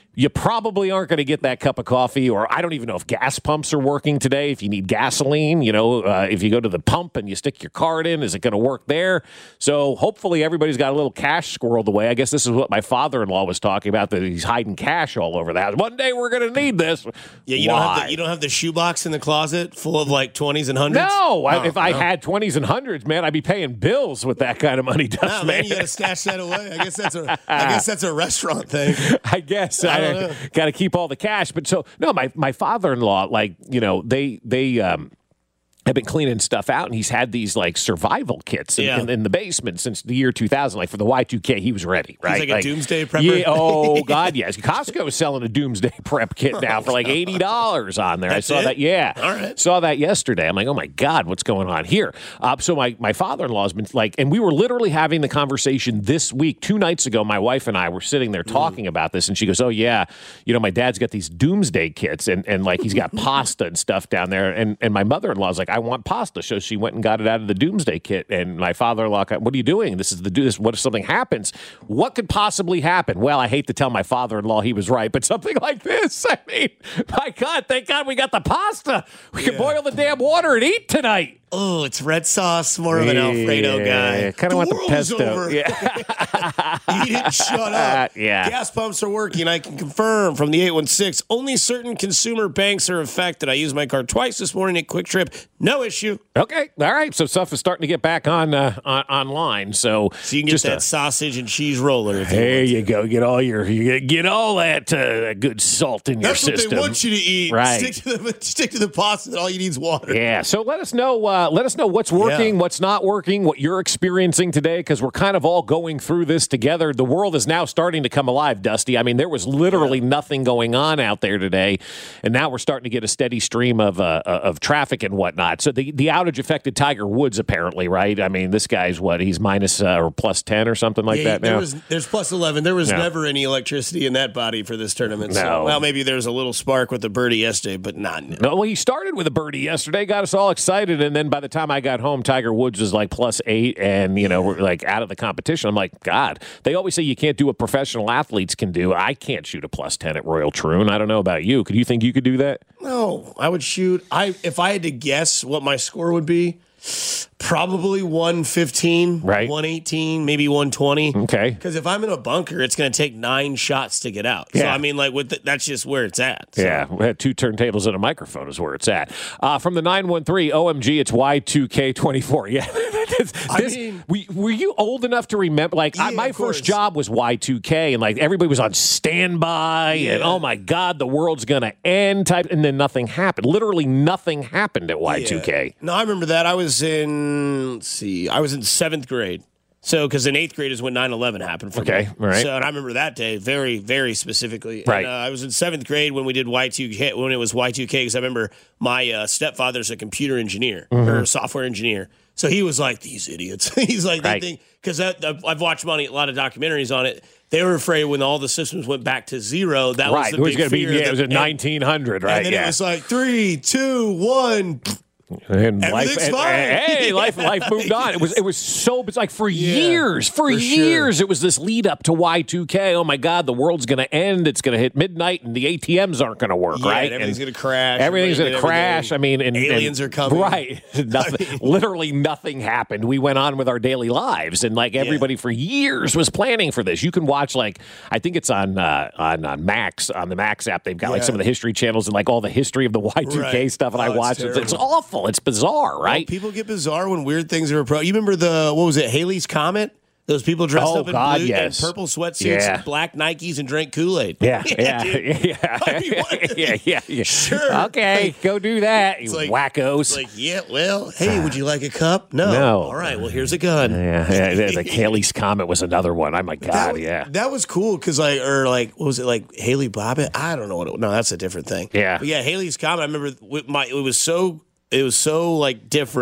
you probably aren't going to get that cup of coffee, or I don't even know if gas pumps are working today. If you need gasoline, you know, uh, if you go to the pump and you stick your card in, is it going to work there? So hopefully everybody's got a little cash squirreled away. I guess this is what my father-in-law was talking about, that he's hiding cash all over the house. One day we're going to need this. Yeah, you Why? don't have the, you don't have the shoebox in the closet full of like twenties and hundreds? No, I, Oh, if I no. had twenties and hundreds, man, I'd be paying bills with that kind of money, Dust, No, man, man. you got to stash that away. I guess that's a I guess that's a restaurant thing. I guess I I, don't know. got to keep all the cash. But so, no, my, my father-in-law, like, you know, they, they, um, have been cleaning stuff out, and he's had these like survival kits in, Yeah. in, in the basement since the year two thousand. Like for the Y two K, he was ready, right? He's like a doomsday prepper? Yeah, oh God, yes. Costco is selling a doomsday prep kit now for like eighty dollars on there. That's I saw it? that. Yeah, All right. saw that yesterday. I'm like, oh my God, what's going on here? Uh, so my my father-in-law has been like, and we were literally having the conversation this week. Two nights ago, my wife and I were sitting there talking Mm. about this, and she goes, oh yeah, you know, my dad's got these doomsday kits, and and like he's got pasta and stuff down there, and and my mother-in-law's like, I want pasta. So she went and got it out of the doomsday kit, and my father-in-law, what are you doing? This is the do this. What if something happens? What could possibly happen? Well, I hate to tell my father-in-law he was right, but something like this. I mean, my God, thank God we got the pasta. We can boil the damn water and eat tonight. Oh, it's red sauce, more of an Alfredo guy. Kind of want the world is pesto. over. Yeah. Eat it, shut up. Yeah. Gas pumps are working. I can confirm from the eight one six. Only certain consumer banks are affected. I used my card twice this morning at Quick Trip. No issue. Okay. All right. So stuff is starting to get back on uh, on online. So, So you can get just that a- sausage and cheese roller. If There you you go. Get all your you get, get all that uh, good salt in That's your what system. they want you to eat. Right. Stick to the stick to the pasta. And all you need is water. Yeah. So let us know. Uh, let us know what's working, Yeah. what's not working, what you're experiencing today, because we're kind of all going through this together. The world is now starting to come alive, Dusty. I mean, there was literally nothing going on out there today, and now we're starting to get a steady stream of uh, of traffic and whatnot. So the the outage affected Tiger Woods, apparently, right? I mean, this guy's what? He's minus uh, or plus ten or something like Yeah, that there now. was there's plus eleven. There was No. never any electricity in that body for this tournament. So, No. well, maybe there was a little spark with the birdie yesterday, but not. No, well, he started with a birdie yesterday, got us all excited, and then by the time I got home, Tiger Woods was like plus eight, and you know, we're like out of the competition. I'm like, God, they always say you can't do what professional athletes can do. I can't shoot a plus ten at Royal Troon. I don't know about you. Could you think you could do that? No, I would shoot. I if I had to guess what my score would be, probably one fifteen, Right. one eighteen, maybe one twenty. Okay. Because if I'm in a bunker, it's going to take nine shots to get out. So Yeah. I mean, like with the, that's just where it's at. So. Yeah, we had two turntables and a microphone is where it's at. Uh, from the nine one three, O M G, it's Y two K twenty-four. Yeah. this, I this- mean- we, were you old enough to remember? Like, I, Yeah, my of course. first job was Y two K, and like everybody was on standby, and Yeah. oh my God, the world's going to end type, and then nothing happened. Literally nothing happened at Y two K. No, I remember that. I was in, let's see, I was in seventh grade. So, because in eighth grade is when nine eleven happened for Okay, me. all right. So, and I remember that day very, very specifically. Right. And, uh, I was in seventh grade when we did Y two K, when it was Y two K, because I remember my uh, stepfather's a computer engineer Mm-hmm. or a software engineer. So he was like, these idiots. He's like, they Right. think, because I've watched money, a lot of documentaries on it. They were afraid when all the systems went back to zero, that Right, was the it was big going to be, fear. yeah, that- it was at and- nineteen hundred, right? And then yeah. it was like three, two, one. And Everything's and- fine. and- hey, life life moved on. It was it was so it's like for Yeah, years, for, for sure. years, it was this lead up to Y two K. Oh my God, the world's going to end. It's going to hit midnight, and the A T Ms aren't going to work, Yeah, right? and everything's And gonna crash. Everything's going to Everything- crash. I mean, and aliens and- are coming. Right? Nothing, literally nothing happened. We went on with our daily lives, and like everybody for years was planning for this. You can watch like I think it's on uh, on on Max on the Max app. They've got like Yeah. some of the history channels and like all the history of the Y two K Right. stuff, and Oh, I it's watched it. It's terrible. awful. It's bizarre. Right? Well, people get bizarre when weird things are approached. You remember the, what was it, Haley's Comet? Those people dressed Oh, up in God, blue yes. and purple sweatsuits, Yeah. black Nikes, and drank Kool-Aid. Yeah, yeah, dude. yeah, I mean, what? yeah, yeah, yeah. Sure. Okay, go do that, you like- wackos. It's like, yeah, well, hey, would you like a cup? No. No. All right, well, here's a gun. yeah, yeah, yeah, like Haley's Comet was another one. Oh my God, that, yeah. That was cool because, like, or like, what was it, like Haley Bobbitt? I don't know what it No, that's a different thing. Yeah. But yeah, Haley's Comet, I remember with my, it was so, it was so, like, different.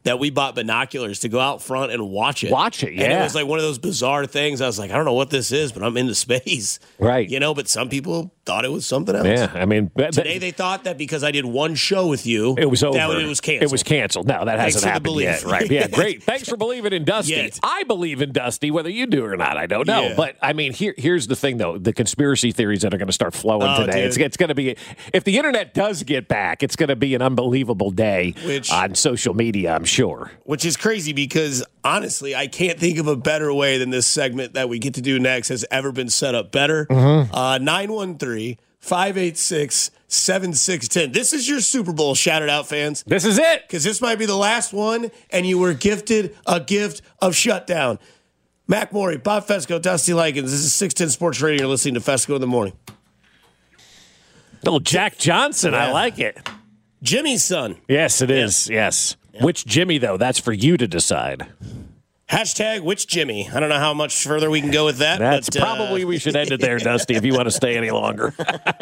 that we bought binoculars to go out front and watch it. Watch it, yeah. And it was like one of those bizarre things. I was like, I don't know what this is, but I'm into space. Right. You know, but some people thought it was something else. Yeah, I mean, but, Today they thought that because I did one show with you, it was over. That it was canceled. It was canceled. No, that Thanks hasn't for the happened belief. yet. Right. Yeah, great. Thanks for believing in Dusty. Yet. I believe in Dusty, whether you do or not. I don't know. Yeah. But, I mean, here, here's the thing, though. The conspiracy theories that are going to start flowing Oh, today. dude. It's, it's going to be, if the internet does get back, it's going to be an unbelievable day Which- on social media, I'm sure. Which is crazy because, honestly, I can't think of a better way than this segment that we get to do next has ever been set up better. Mm-hmm. Uh, nine one three, five eight six, seven six one zero. This is your Super Bowl. Shout it out, fans. This is it. Because this might be the last one, and you were gifted a gift of shutdown. Mac Morey, Bob Fesco, Dusty Likens. This is six ten Sports Radio. You're listening to Fesco in the Morning. Little Jack Johnson. I Yeah. like it. Jimmy's son. Yes, it is. Yes. Which Jimmy, though? That's for you to decide. Hashtag which Jimmy. I don't know how much further we can go with that. That's but, uh, probably we should end it there, Dusty, if you want to stay any longer.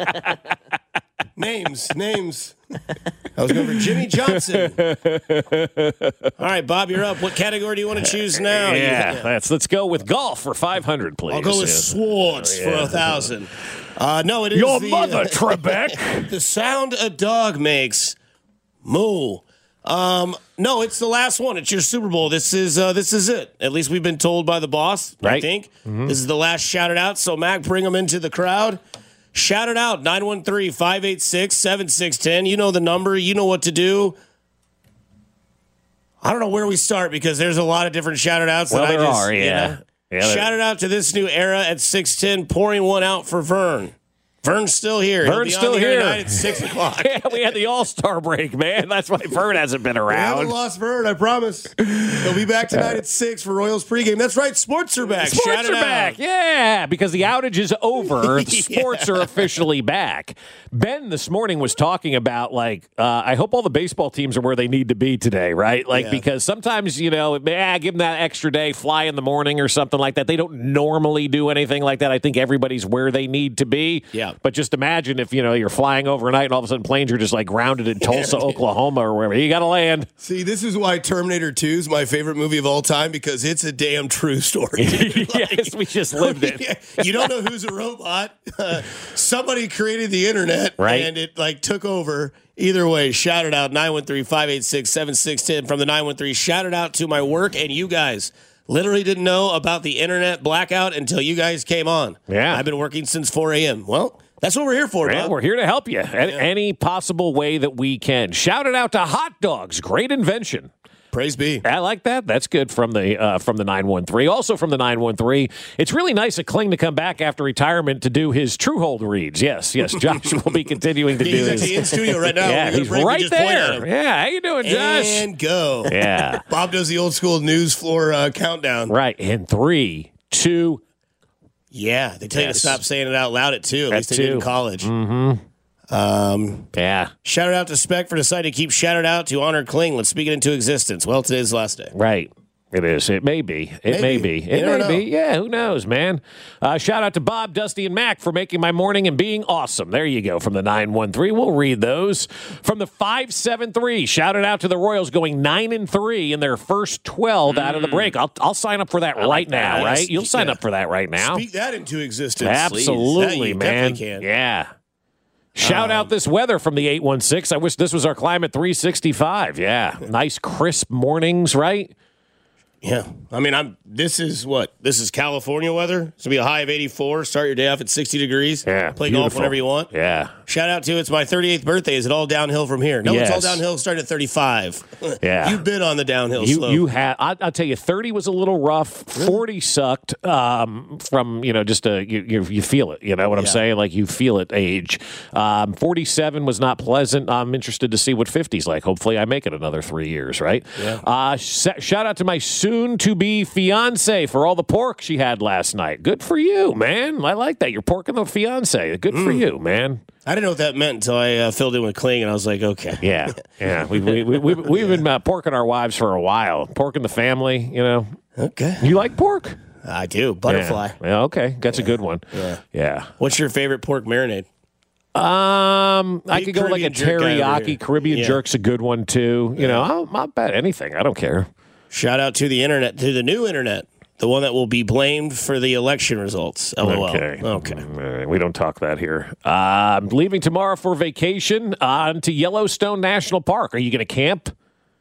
Names, names. I was going for Jimmy Johnson. All right, Bob, you're up. What category do you want to choose now? Yeah, let's let's go with golf for five hundred, please. I'll go with Yeah. Swords Oh, for yeah. a thousand. Uh, no, it is Your the, mother, uh, Trebek. the sound a dog makes. Moo. Um, no, it's the last one. It's your Super Bowl. This is uh, this is it. At least we've been told by the boss. I Right. think this is the last shout it out. So Mac, bring them into the crowd. Shout it out. nine one three, five eight six, seven six one zero. You know the number. You know what to do. I don't know where we start because there's a lot of different shout it outs. Well, that there I just, are, you yeah. know. Yeah, there- Shout it out to this new era at six ten, pouring one out for Vern. Vern's still here. He'll Vern's be on still the air here. tonight at six o'clock. Yeah, we had the All-Star break, man. That's why Vern hasn't been We haven't around. lost Vern, I promise. He'll be back tonight at six for Royals pregame. That's right, sports are back. Sports Shout it are out. back, yeah, because the outage is over. Yeah. Sports are officially back. Ben this morning was talking about, like, uh, I hope all the baseball teams are where they need to be today, right? Like, Yeah. because sometimes, you know, ah, give them that extra day, fly in the morning or something like that. They don't normally do anything like that. I think everybody's where they need to be. Yeah. But just imagine if, you know, you're flying overnight and all of a sudden planes are just, like, grounded in Tulsa, Oklahoma or wherever. You got to land. See, this is why Terminator two is my favorite movie of all time because it's a damn true story. Yes, we just lived it. Yeah, you don't know who's a robot. Uh, somebody created the internet, Right. and it like took over. Either way, shout it out nine one three, five eight six, seven six one zero from the nine one three. Shout it out to my work and you guys. Literally didn't know about the internet blackout until you guys came on. Yeah. I've been working since four a.m. Well, that's what we're here for, Yeah, Bob. we're here to help you in any possible way that we can. Shout it out to hot dogs. Great invention. Praise be. I like that. That's good from the uh, from the nine one three. Also from the nine one three, it's really nice of Kling to come back after retirement to do his True Hold reads. Yes, yes. Josh will be continuing to do He's his. actually in studio right now. Yeah, We're gonna he's break, we right just point at there. him. Yeah, how you doing, Josh? And go. Yeah, Bob does the old school news floor uh, countdown. right. In three, two. Yeah, they tell you to Yes. stop saying it out loud at two. At At least they did in two. college. Mm-hmm. Um, Yeah, shout it out to Spec for deciding to keep shout it out to honor Kling. Let's speak it into existence. Well, today's the last day. right. It is. It may be. It may Maybe. be. You It never may know. be. Yeah, who knows, man? Uh, shout out to Bob, Dusty, and Mac for making my morning and being awesome. There you go from the nine one three. We'll read those. From the five seven three, shout it out to the Royals going nine and three in their first twelve out of the break. I'll, I'll sign up for that right now, that. right? You'll sign Yeah. up for that right now. Speak that into existence. Absolutely, That you man. definitely can. Yeah. Shout out this weather from the eight one six. I wish this was our climate three sixty-five. Yeah. Nice crisp mornings, right? Yeah. I mean, I'm. This is what? This is California weather. It's going to be a high of eighty-four. Start your day off at sixty degrees. Yeah. Play golf beautiful. whenever you want. Yeah. Shout out to it's my thirty-eighth birthday. Is it all downhill from here? No, it's Yes. all downhill starting at thirty-five. Yeah. You've been on the downhill You slope. you had I, I'll tell you, thirty was a little rough. Forty sucked. Um, from you know just a you you, you feel it. You know what I'm Yeah. saying? Like you feel it. Age. Um, Forty-seven was not pleasant. I'm interested to see what fifty's like. Hopefully, I make it another three years. Right. Yeah. Uh, sh- shout out to my soon-to-be fiance for all the pork she had last night. Good for you, man. I like that. You're porking the fiance. Good for you, man. I didn't know what that meant until I uh, filled in with Kling, and I was like, okay. Yeah, yeah. We, we, we, we, we've been uh, porking our wives for a while. Porking the family, you know. Okay. You like pork? I do. Butterfly. Yeah, yeah okay. That's a good one. Yeah. Yeah. What's your favorite pork marinade? Um, I Big could go like a Caribbean jerk guy over teriyaki. here. Caribbean Yeah. jerk's a good one too. You Yeah. know, I'll, I'll bet anything. I don't care. Shout out to the internet, to the new internet, the one that will be blamed for the election results. LOL. Okay. Okay. All right, we don't talk that here. Uh, I'm leaving tomorrow for vacation on to Yellowstone National Park. Are you going to camp?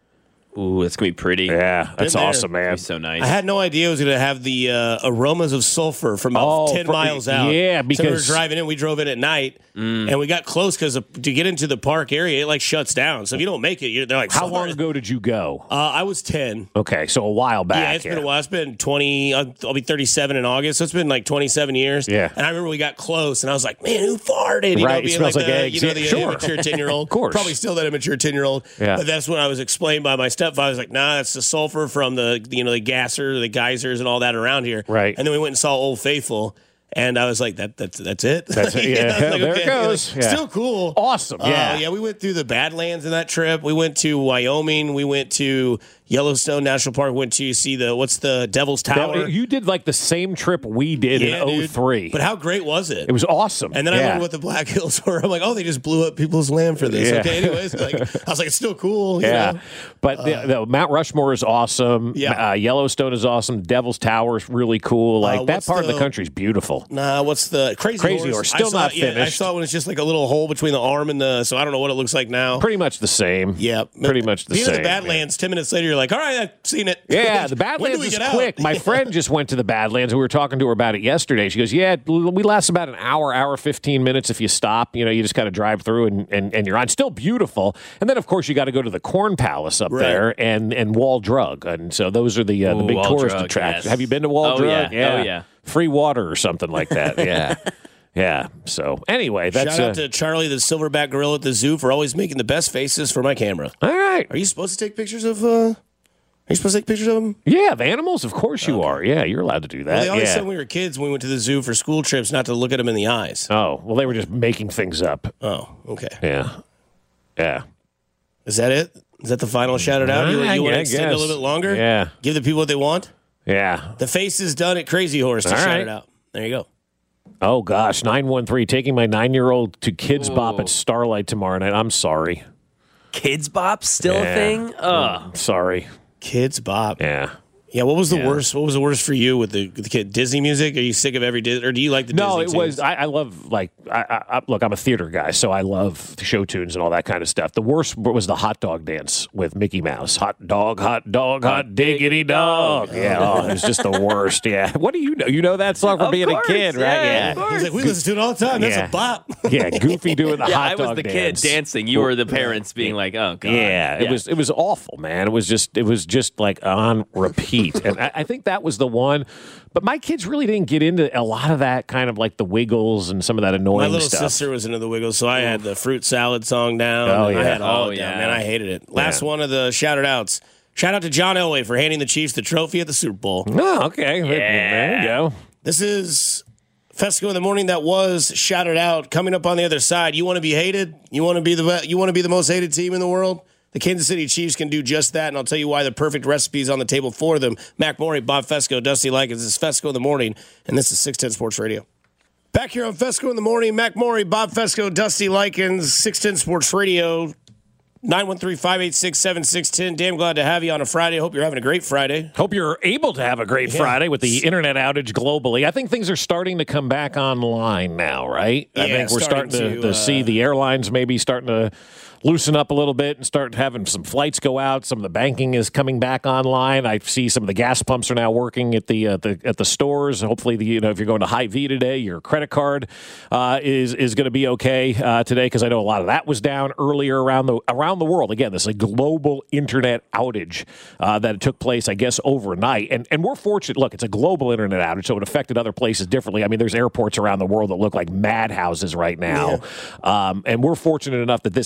Ooh, it's gonna be pretty. Yeah, that's there. awesome, man. It's so nice. I had no idea it was going to have the uh, aromas of sulfur from about Oh, ten for- miles out. yeah, so we were because- driving in. We drove in at night, Mm. and we got close because to get into the park area, it like shuts down. So if you don't make it, you're, they're like, How "Sorry." long ago did you go? Uh, I was ten. Okay, so a while back. Yeah, it's been a while. It's been twenty. I'll, I'll be thirty-seven in August, so it's been like twenty-seven years. Yeah. And I remember we got close, and I was like, "Man, who farted?" You Right, know, it being smells like the, eggs. You know, Yeah, the sure. immature ten-year-old. Of course. Probably still that immature ten-year-old. Yeah. But that's when I was explained by my stepfather. I was like, "Nah, that's the sulfur from the you know the gasser, the geysers, and all that around here." Right. And then we went and saw Old Faithful. And I was like, "That that's that's it." That's it, You know, yeah. I was like, There it okay. goes. Like, Yeah. Still cool. Awesome, Uh, yeah. yeah, we went through the Badlands in that trip. We went to Wyoming. We went to Yellowstone National Park. Went to see the what's the Devil's Tower. That- you did like the same trip we did Yeah, in oh dude. three. But how great was it? It was awesome. And then I yeah. learned what the Black Hills were. I'm like, oh, they just blew up people's land for this. Yeah. Okay, anyways, like, I was like, it's still cool. You Yeah, know? but the, the Mount Rushmore is awesome. Yeah. uh, Yellowstone is awesome. Devil's Tower is really cool. Like Uh, that what's part of the- the country is beautiful. Nah, what's the Crazy, Crazy Horse? Horse, still I saw, not yeah, I finished. saw it when it's just like a little hole between the arm and the. So I don't know what it looks like now. Pretty much the same. Yeah, pretty much the Being same. in the Badlands, ten minutes later, you're like, all right, I've seen it. Yeah, the When do Badlands we is get out? quick. My friend just went to the Badlands. We were talking to her about it yesterday. She goes, yeah, we last about an hour, hour, fifteen minutes if you stop. You know, you just kind of drive through and, and, and you're on. Still beautiful. And then, of course, you got to go to the Corn Palace up Right. there and, and Wall Drug. And so those are the uh, the Ooh, big Wall tourist Drug, attractions. yes. Have you been to Wall Oh, Drug? yeah. Oh, yeah. Free water or something like that. Yeah. Yeah. So anyway, that's Shout out uh, to Charlie, the silverback gorilla at the zoo, for always making the best faces for my camera. all right. Are you supposed to take pictures of? uh Are you supposed to take pictures of them? Yeah, of animals, of course you are. Yeah, you're allowed to do that. Well, they always yeah. said when we were kids, when we went to the zoo for school trips, not to look at them in the eyes. Oh, well, they were just making things up. Oh, okay. Yeah. Yeah. Is that it? Is that the final shout it out? You, Uh, you want I to extend it a guess. little bit longer? Yeah. Give the people what they want? Yeah. The face is done at Crazy Horse to All shout right. it out. There you go. Oh, gosh. nine one three, taking my nine-year-old to Kids Bop at Starlight tomorrow night. I'm sorry. Kids Bop still Yeah. a thing? Ugh. Sorry. Kids Bop. Yeah. Yeah, what was the Yeah. worst? What was the worst for you with the, with the kid Disney music? Are you sick of every Disney, or do you like the No, Disney it was. tunes? I, I love like. I, I, I- look, I'm a theater guy, so I love the show tunes and all that kind of stuff. The worst was the hot dog dance with Mickey Mouse. Hot dog, hot dog, hot diggity dog. Yeah, oh, it was just the worst. Yeah. What do you know? You know that song from Of being course, a kid, right? yeah, Yeah. of course. He's like, we listen to it all the time. That's Yeah. a bop. Yeah, Goofy doing the Yeah, hot I was dog the dance. kid dancing. You were the parents being like, oh, God. Yeah, it was it was awful, man. It was just it was just like on repeat, and I, I think that was the one. But my kids really didn't get into a lot of that kind of like the Wiggles and some of that annoying My little stuff. sister was into the Wiggles, so I had the fruit salad song down. Oh, and I yeah. had all Oh, it down. yeah. Man, I hated it. Last Yeah. one of the shout outs. Shout out to John Elway for handing the Chiefs the trophy at the Super Bowl. Oh, okay, there you go. This is Fesco in the morning that was shouted out. Coming up on the other side, you want to be hated? You want to be the you want to be the most hated team in the world? The Kansas City Chiefs can do just that, and I'll tell you why the perfect recipe is on the table for them. Mac Morey, Bob Fesco, Dusty Likens. This is Fesco in the morning, and this is six ten Sports Radio. Back here on Fesco in the morning, Mac Morey, Bob Fesco, Dusty Likens, six ten Sports Radio. nine one three, five eight six, seven six one zero. Damn glad to have you on a Friday. Hope you're having a great Friday. Hope you're able to have a great Yeah. Friday with the internet outage globally. I think things are starting to come back online now, right? I Yeah, think we're starting, starting to, to, to see uh, the airlines maybe starting to loosen up a little bit and start having some flights go out. Some of the banking is coming back online. I see some of the gas pumps are now working at the uh, the at the stores. Hopefully, the, you know, if you're going to Hy-Vee today, your credit card uh, is is going to be okay uh, today, because I know a lot of that was down earlier around the around the world. Again, this is a global internet outage uh, that took place, I guess, overnight. And and we're fortunate. Look, it's a global internet outage, so it affected other places differently. I mean, there's airports around the world that look like madhouses right now, um, and we're fortunate enough that this happened kind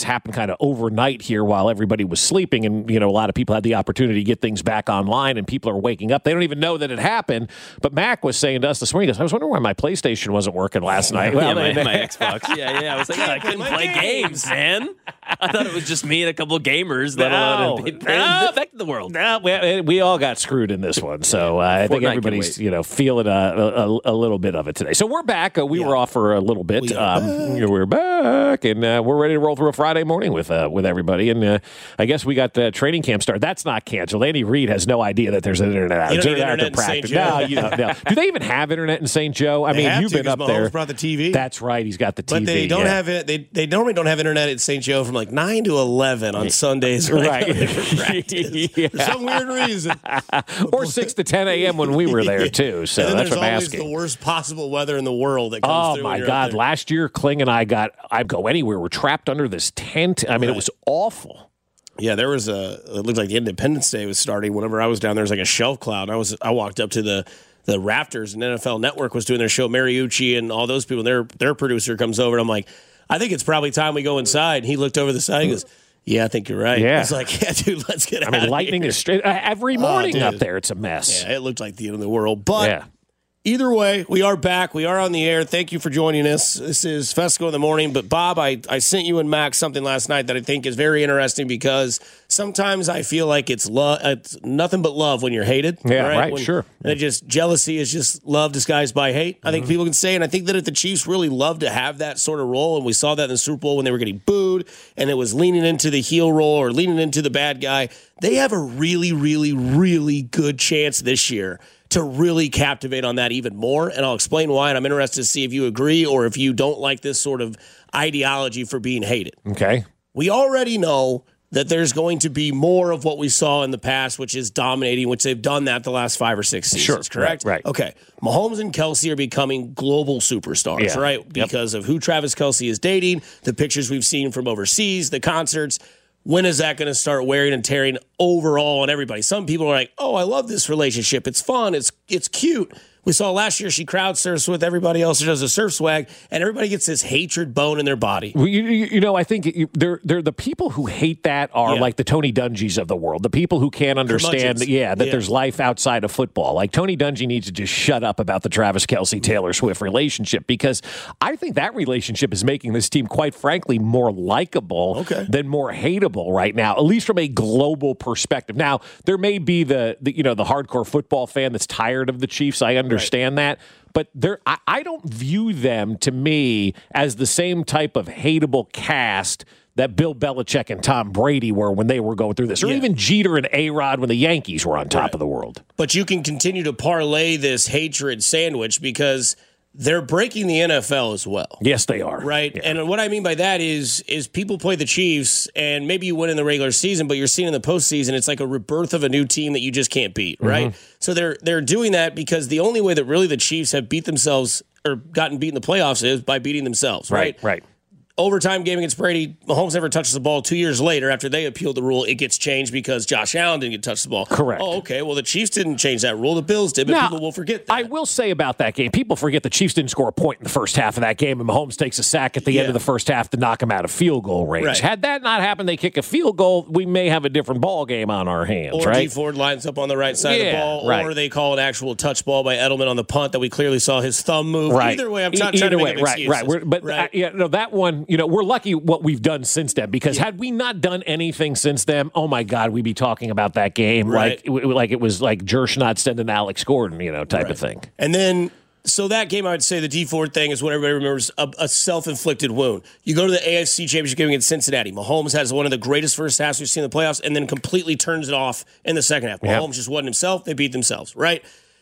kind of overnight here while everybody was sleeping. And, you know, a lot of people had the opportunity to get things back online and people are waking up. They don't even know that it happened. But Mac was saying to us this morning, he goes, I was wondering why my PlayStation wasn't working last night. Well, yeah, my, my Xbox. Yeah, yeah. I was like, oh, I couldn't play games, man. I thought it was just me and a couple of gamers. Let No, alone it no. affected the world. No, we, we all got screwed in this one. So uh, I think Fortnite can everybody's, wait. you know, feeling a, a, a little bit of it today. So we're back. Uh, we Yeah. were off for a little bit. We are um, back. you know, we're back, and uh, we're ready to roll through a Friday morning with uh, with everybody. And uh, I guess we got the training camp started. That's not canceled. Andy Reid has no idea that there's an internet You outage. don't need They're out internet there in Saint practicing. Joe. No, you don't. No. Do they even have internet in Saint Joe? I They mean, have you've to, been 'cause up Mahomes there. brought the T V. That's right. He's got the T V. But they don't yeah. have it. They they normally don't have internet at Saint Joe from like nine to eleven on Sundays. when I go there for practice. Yeah. For some weird reason. or six to ten a.m. when we were there too. So and then that's there's what I'm always asking. the worst possible weather in the world that comes Oh through. my when you're God! up there. Last year, Kling and I got. I'd go anywhere. We're trapped under this tent. I mean, it Right. was awful. Yeah, there was a. It looked like the Independence Day was starting. Whenever I was down there, was like a shelf cloud. I was. I walked up to the the rafters, and N F L Network was doing their show. Mariucci and all those people. Their their producer comes over, and I'm like, I think it's probably time we go inside. And he looked over the side. He goes, yeah, I think you're right. Yeah. I was like, yeah, dude, let's get I out mean, of lightning here. is straight uh, every morning dude. up there. It's a mess. Yeah, it looked like the end of the world. But Yeah. either way, we are back. We are on the air. Thank you for joining us. This is Fesco in the morning. But Bob, I, I sent you and Max something last night that I think is very interesting because sometimes I feel like it's love. It's nothing but love when you're hated. Yeah, right, When- sure. And it just jealousy is just love disguised by hate. I Mm-hmm. think people can say, and I think that if the Chiefs really love to have that sort of role, and we saw that in the Super Bowl when they were getting booed, and it was leaning into the heel role or leaning into the bad guy, they have a really, really, really good chance this year to really captivate on that even more. And I'll explain why. And I'm interested to see if you agree or if you don't like this sort of ideology for being hated. Okay. We already know that there's going to be more of what we saw in the past, which is dominating, which they've done that the last five or six seasons, Sure, correct? right, right. Okay. Mahomes and Kelsey are becoming global superstars, Yeah, right? yep. Because of who Travis Kelsey is dating, the pictures we've seen from overseas, the concerts. When is that going to start wearing and tearing overall on everybody? Some people are like, oh, I love this relationship. It's fun. It's it's cute. We saw last year she crowd surfs with everybody else who does a surf swag, and everybody gets this hatred bone in their body. Well, you, you, you know, I think you, they're, they're the people who hate that are Yeah. like the Tony Dungies of the world. The people who can't understand, Curmudgeons. yeah, that Yeah. there's life outside of football. Like Tony Dungy needs to just shut up about the Travis Kelsey Taylor Swift relationship because I think that relationship is making this team, quite frankly, more likable Okay. than more hateable right now, at least from a global perspective. Now, there may be the, the you know the hardcore football fan that's tired of the Chiefs. I understand that. But they're, I, I don't view them, to me, as the same type of hateable cast that Bill Belichick and Tom Brady were when they were going through this, or Yeah. even Jeter and A-Rod when the Yankees were on top Right. of the world. But you can continue to parlay this hatred sandwich because they're breaking the N F L as well. Yes, they are. Right. Yeah. And what I mean by that is is people play the Chiefs and maybe you win in the regular season, but you're seeing in the postseason, it's like a rebirth of a new team that you just can't beat. Right. Mm-hmm. So they're they're doing that because the only way that really the Chiefs have beat themselves or gotten beat in the playoffs is by beating themselves. Right. Right, right. Overtime game against Brady, Mahomes never touches the ball. Two years later, after they appealed the rule, it gets changed because Josh Allen didn't get to touch the ball. Correct. Oh, okay. Well, the Chiefs didn't change that rule. The Bills did, but Now, people will forget that. I will say about that game, people forget the Chiefs didn't score a point in the first half of that game, and Mahomes takes a sack at the Yeah. end of the first half to knock him out of field goal range. Right. Had that not happened, they kick a field goal, we may have a different ball game on our hands, Or right? D Ford lines up on the right side of Yeah, the ball, right. or they call an actual touch ball by Edelman on the punt that we clearly saw his thumb move. Right. Either way, I'm E- not trying to either make way, an right, excuse. right. We're, but right. Uh, yeah, no, that one, you know, we're lucky what we've done since then because had we not done anything since then, oh my God, we'd be talking about that game Right. like it- like it was like Jersh not sending Alex Gordon, you know, type Right. of thing. And then, so that game, I would say the D Ford thing is what everybody remembers, a, a self-inflicted wound. You go to the A F C Championship game against Cincinnati. Mahomes has one of the greatest first halves we've seen in the playoffs and then completely turns it off in the second half. Yeah. Mahomes just wasn't himself. They beat themselves, right?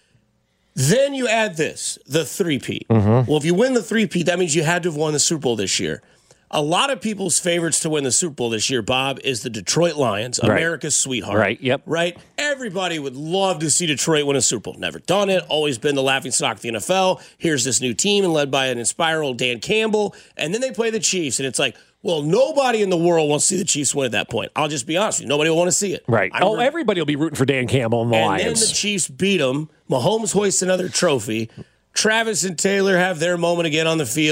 Then you add this, the three-peat. Mm-hmm. Well, if you win the three-peat, that means you had to have won the Super Bowl this year. A lot of people's favorites to win the Super Bowl this year, Bob, is the Detroit Lions, Right. America's sweetheart. Right, yep. Right? Everybody would love to see Detroit win a Super Bowl. Never done it. Always been the laughingstock of the N F L. Here's this new team and led by an inspired old Dan Campbell. And then they play the Chiefs, and it's like, well, nobody in the world wants to see the Chiefs win at that point. I'll just be honest with you. Nobody will want to see it. Right. I Oh, remember- everybody will be rooting for Dan Campbell and the and Lions. then the Chiefs beat them. Mahomes hoists another trophy. Travis and Taylor have their moment again on the field.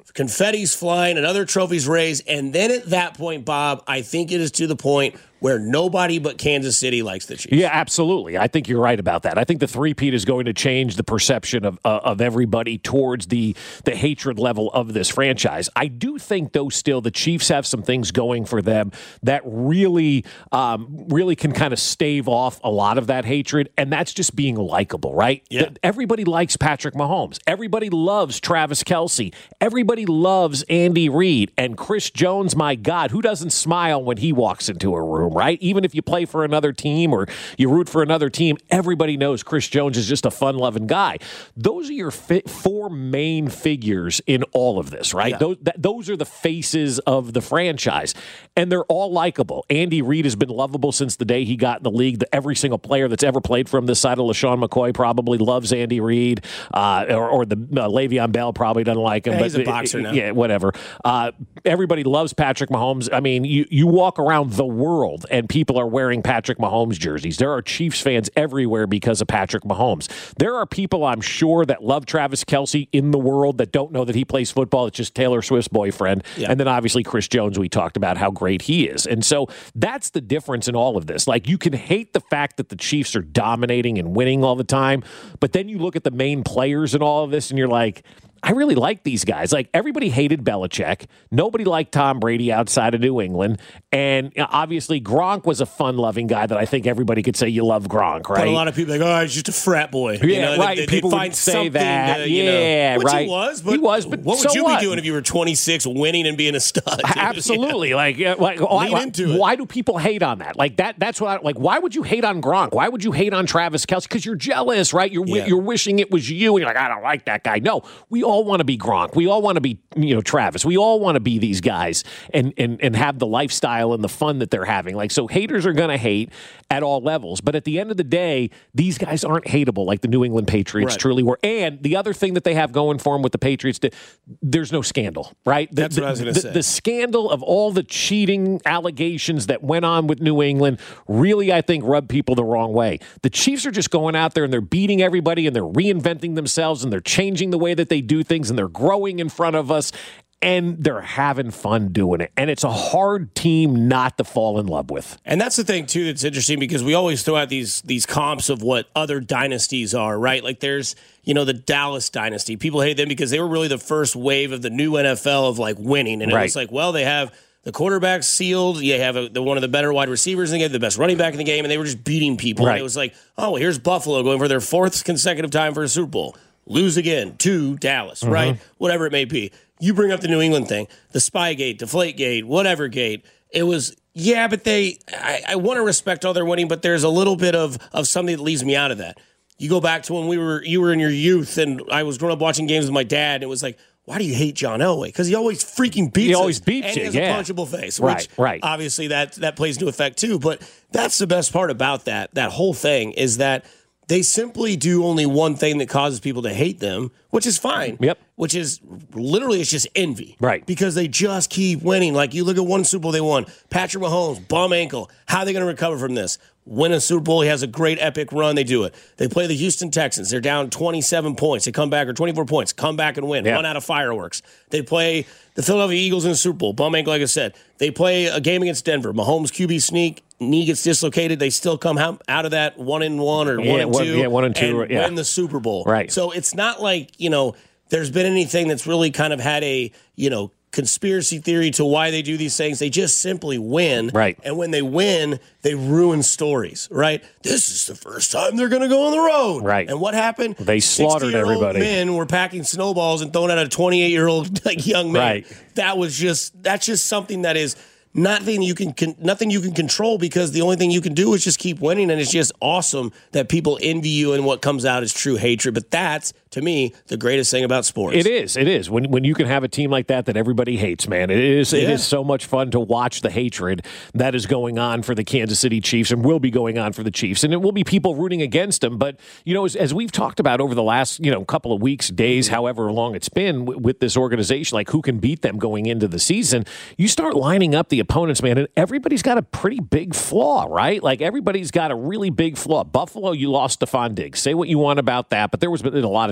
confetti's flying, another trophy's raised, and then at that point, Bob, I think it is to the point where nobody but Kansas City likes the Chiefs. Yeah, absolutely. I think you're right about that. I think the three-peat is going to change the perception of uh, of everybody towards the the hatred level of this franchise. I do think, though, still the Chiefs have some things going for them that really, um, really can kind of stave off a lot of that hatred, and that's just being likable, right? Yeah. The, everybody likes Patrick Mahomes. Everybody loves Travis Kelce. Everybody loves Andy Reid. And Chris Jones, my God, who doesn't smile when he walks into a room? Right? Even if you play for another team or you root for another team, everybody knows Chris Jones is just a fun-loving guy. Those are your fi- four main figures in all of this, right? Yeah. Those, th- those are the faces of the franchise, and they're all likable. Andy Reid has been lovable since the day he got in the league. The, every single player that's ever played from this side of LaShawn McCoy probably loves Andy Reid, uh, or, or the uh, Le'Veon Bell probably doesn't like him. Yeah, but he's a boxer now. Yeah, whatever. Uh, everybody loves Patrick Mahomes. I mean, you, you walk around the world and people are wearing Patrick Mahomes jerseys. There are Chiefs fans everywhere because of Patrick Mahomes. There are people, I'm sure, that love Travis Kelce in the world that don't know that he plays football. It's just Taylor Swift's boyfriend. Yeah. And then obviously Chris Jones, we talked about how great he is. And so that's the difference in all of this. Like, you can hate the fact that the Chiefs are dominating and winning all the time, but then you look at the main players in all of this and you're like, I really like these guys. Like, everybody hated Belichick. Nobody liked Tom Brady outside of New England. And obviously, Gronk was a fun-loving guy that I think everybody could say you love Gronk, right? But a lot of people are like, oh, he's just a frat boy. Yeah, you know, right. They, they, people they would find say that. To, yeah, you know, which right. he was, but he was, but what would so you what? be doing if you were twenty-six, winning and being a stud? Dude? Absolutely. Yeah. Like, uh, like why, Lean into it. Why do people hate on that? Like, that. That's what I, like, why would you hate on Gronk? Why would you hate on Travis Kelce? Because you're jealous, right? You're, yeah. you're wishing it was you, and you're like, I don't like that guy. No, we all want to be Gronk. We all want to be, you know, Travis. We all want to be these guys and, and, and have the lifestyle and the fun that they're having. Like, so haters are going to hate at all levels. But at the end of the day, these guys aren't hateable like the New England Patriots right. truly were. And the other thing that they have going for them with the Patriots, there's no scandal, right? The, That's what I was going to the, say. The scandal of all the cheating allegations that went on with New England really, I think, rubbed people the wrong way. The Chiefs are just going out there and they're beating everybody and they're reinventing themselves and they're changing the way that they do things and they're growing in front of us. And they're having fun doing it. And it's a hard team not to fall in love with. And that's the thing, too, that's interesting because we always throw out these these comps of what other dynasties are, right? Like there's, you know, the Dallas dynasty. People hate them because they were really the first wave of the new N F L of, like, winning. And it right. was like, well, they have the quarterback sealed. You have a, the, one of the better wide receivers in the game, the best running back in the game, and they were just beating people. Right. And it was like, oh, here's Buffalo going for their fourth consecutive time for a Super Bowl. Lose again to Dallas, mm-hmm. right? Whatever it may be. You bring up the New England thing, the Spygate, Deflategate, whatever gate. It was, yeah, but they, I, I want to respect all their winning, but there's a little bit of, of something that leaves me out of that. You go back to when we were, you were in your youth and I was growing up watching games with my dad. And it was like, why do you hate John Elway? Because he always freaking beats He always us, beats and you, he has yeah. a punchable face. Right, which right. Obviously that, that plays into effect too. But that's the best part about that, that whole thing is that they simply do only one thing that causes people to hate them, which is fine. Yep. Which is literally it's just envy. Right. Because they just keep winning. Like you look at one Super Bowl they won. Patrick Mahomes, bum ankle. How are they going to recover from this? Win a Super Bowl. He has a great epic run. They do it. They play the Houston Texans. They're down twenty-seven points. They come back, or twenty-four points. Come back and win. Yeah. One out of fireworks. They play the Philadelphia Eagles in the Super Bowl. Bum ankle, like I said. They play a game against Denver. Mahomes Q B sneak. Knee gets dislocated. They still come out of that one and one or yeah, one and one, two. Yeah, one and two. And yeah. win the Super Bowl. Right. So it's not like, you know, there's been anything that's really kind of had a, you know, conspiracy theory to why they do these things. They just simply win. Right. And when they win, they ruin stories, right? This is the first time they're going to go on the road. Right. And what happened? They slaughtered everybody. Men were packing snowballs and throwing at a twenty-eight-year-old like, young man. Right. That was just, that's just something that is nothing you can, can nothing you can control because the only thing you can do is just keep winning. And it's just awesome that people envy you and what comes out is true hatred. But that's, to me, the greatest thing about sports. It is. It is. When when you can have a team like that that everybody hates, man. It is it Yeah. is so much fun to watch the hatred that is going on for the Kansas City Chiefs and will be going on for the Chiefs. And it will be people rooting against them. But, you know, as, as we've talked about over the last, you know, couple of weeks, days, however long it's been w- with this organization, like who can beat them going into the season, you start lining up the opponents, man, and everybody's got a pretty big flaw, right? Like everybody's got a really big flaw. Buffalo, you lost Stephon Diggs. Say what you want about that, but there was been a lot of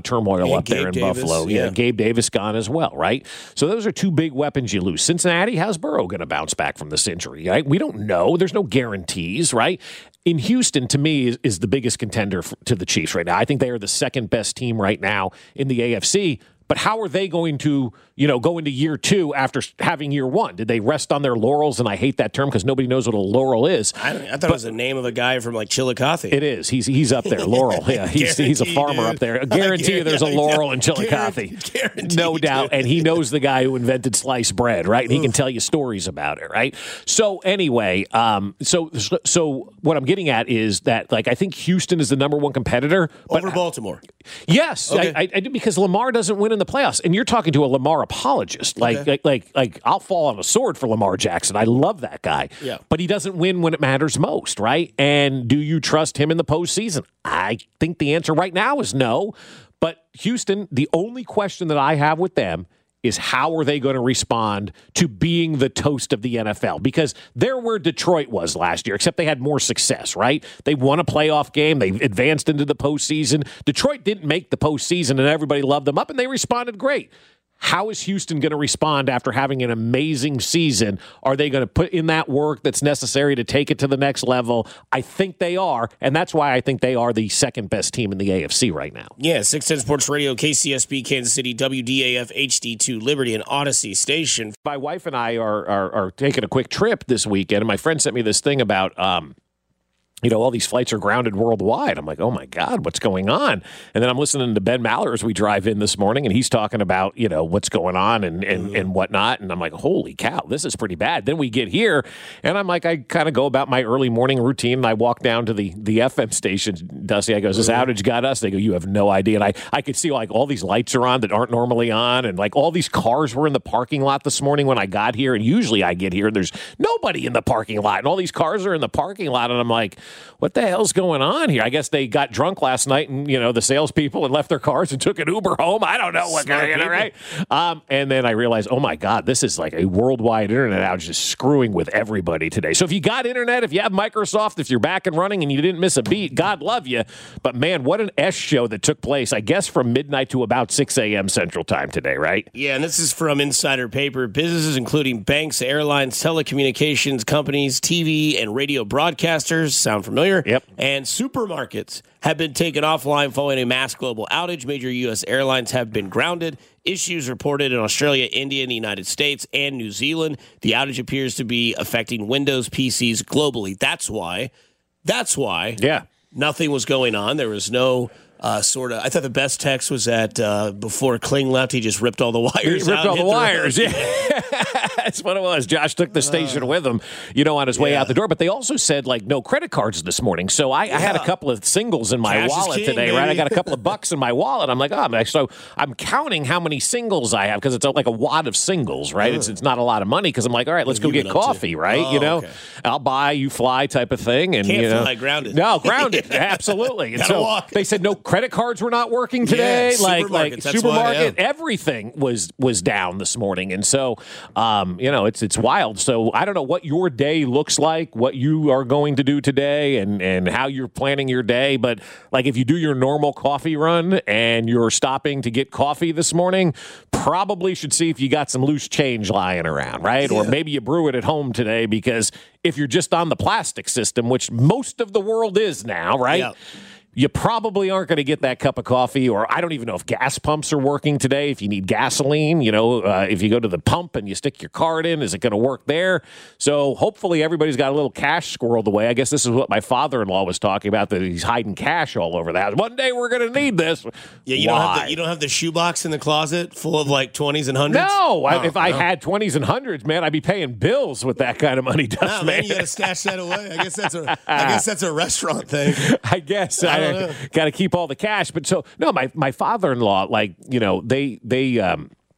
turmoil and up Gabe there in Davis, Buffalo. Yeah. yeah, Gabe Davis gone as well, right? So those are two big weapons you lose. Cincinnati, how's Burrow going to bounce back from this injury? Right? We don't know. There's no guarantees, right? In Houston, to me, is, is the biggest contender f- to the Chiefs right now. I think they are the second best team right now in the A F C. But how are they going to, you know, go into year two after having year one? Did they rest on their laurels? And I hate that term because nobody knows what a laurel is. I, I thought but, it was the name of a guy from like Chillicothe. It is. He's he's up there. Laurel. Yeah, he's he's a farmer dude. up there. I guarantee you there's a laurel in Chillicothe. Guarantee, no doubt. dude. And he knows the guy who invented sliced bread, right? And he can tell you stories about it, right? So anyway, um, so so what I'm getting at is that, like, I think Houston is the number one competitor. But, Over Baltimore. Yes, okay. I, I, I do, because Lamar doesn't win in the playoffs. And you're talking to a Lamar apologist. Like, Okay. like, like, like, I'll fall on a sword for Lamar Jackson. I love that guy. Yeah. But he doesn't win when it matters most, right? And do you trust him in the postseason? I think the answer right now is no. But Houston, the only question that I have with them is how are they going to respond to being the toast of the N F L? Because they're where Detroit was last year, except they had more success, right? They won a playoff game. They advanced into the postseason. Detroit didn't make the postseason, and everybody loved them up, and they responded great. How is Houston going to respond after having an amazing season? Are they going to put in that work that's necessary to take it to the next level? I think they are, and that's why I think they are the second best team in the A F C right now. Yeah, six ten Sports Radio, K C S B, Kansas City, W D A F, H D two, Liberty, and Odyssey Station. My wife and I are, are, are taking a quick trip this weekend, and my friend sent me this thing about um, you know, all these flights are grounded worldwide. I'm like, oh, my God, what's going on? And then I'm listening to Ben Maller as we drive in this morning, and he's talking about, you know, what's going on and, and, and whatnot. And I'm like, holy cow, this is pretty bad. Then we get here, and I'm like, I kind of go about my early morning routine, and I walk down to the, the F M station. Dusty, I goes, this outage got us? They go, you have no idea. And I, I could see, like, all these lights are on that aren't normally on, and, like, all these cars were in the parking lot this morning when I got here. And usually I get here, and there's nobody in the parking lot, and all these cars are in the parking lot, and I'm like, what the hell's going on here? I guess they got drunk last night, and, you know, the salespeople and left their cars and took an Uber home. I don't know what kind of, right? Um, and then I realized, oh my God, this is like a worldwide internet outage, just screwing with everybody today. So if you got internet, if you have Microsoft, if you're back and running and you didn't miss a beat, God love you. But man, what an S show that took place, I guess, from midnight to about six a.m. Central Time today, right? Yeah, and this is from Insider Paper. Businesses including banks, airlines, telecommunications companies, T V and radio broadcasters, sound familiar? Yep. And supermarkets have been taken offline following a mass global outage. Major U S airlines have been grounded. Issues reported in Australia, India, and the United States, and New Zealand. The outage appears to be affecting Windows P Cs globally. That's why, that's why Yeah. nothing was going on. There was no uh, sort of, I thought the best text was that uh, before Kling left, he just ripped all the wires He ripped out. all and the hit wires. road. Yeah. That's what it was. Josh took the station with him, you know, on his way yeah. out the door. But they also said, like, no credit cards this morning. So I, I had a couple of singles in my Cash is wallet king, today, baby. right? I got a couple of bucks in my wallet. I'm like, oh, man. So I'm counting how many singles I have because it's like a wad of singles, right? It's it's not a lot of money because I'm like, all right, let's What go have you get been up to? coffee, right? Oh, you know, okay. I'll buy, you fly type of thing. And, Can't you know, fly, grounded. No, grounded. Absolutely. And Gotta so walk. they said no credit cards were not working today. Yeah, like, like supermarkets, that's why, supermarket, yeah. everything was was down this morning. And so, um, you know, it's it's wild. So I don't know what your day looks like, what you are going to do today, and, and how you're planning your day. But, like, if you do your normal coffee run and you're stopping to get coffee this morning, probably should see if you got some loose change lying around, right? Yeah. Or maybe you brew it at home today, because if you're just on the plastic system, which most of the world is now, right? Yeah. You probably aren't going to get that cup of coffee, or I don't even know if gas pumps are working today. If you need gasoline, you know, uh, if you go to the pump and you stick your card in, is it going to work there? So hopefully everybody's got a little cash squirreled away. I guess this is what my father-in-law was talking about, that he's hiding cash all over the house. One day we're going to need this. Yeah, you Why? don't have the, you don't have the shoebox in the closet full of like twenties and hundreds. No, I, Oh, if I no. had twenties and hundreds, man, I'd be paying bills with that kind of money. Dust, No, man, man. you got to stash that away. I guess that's a I guess that's a restaurant thing. I guess I I, don't know. got to keep all the cash. But so no, my my father-in-law, like, you know, they they um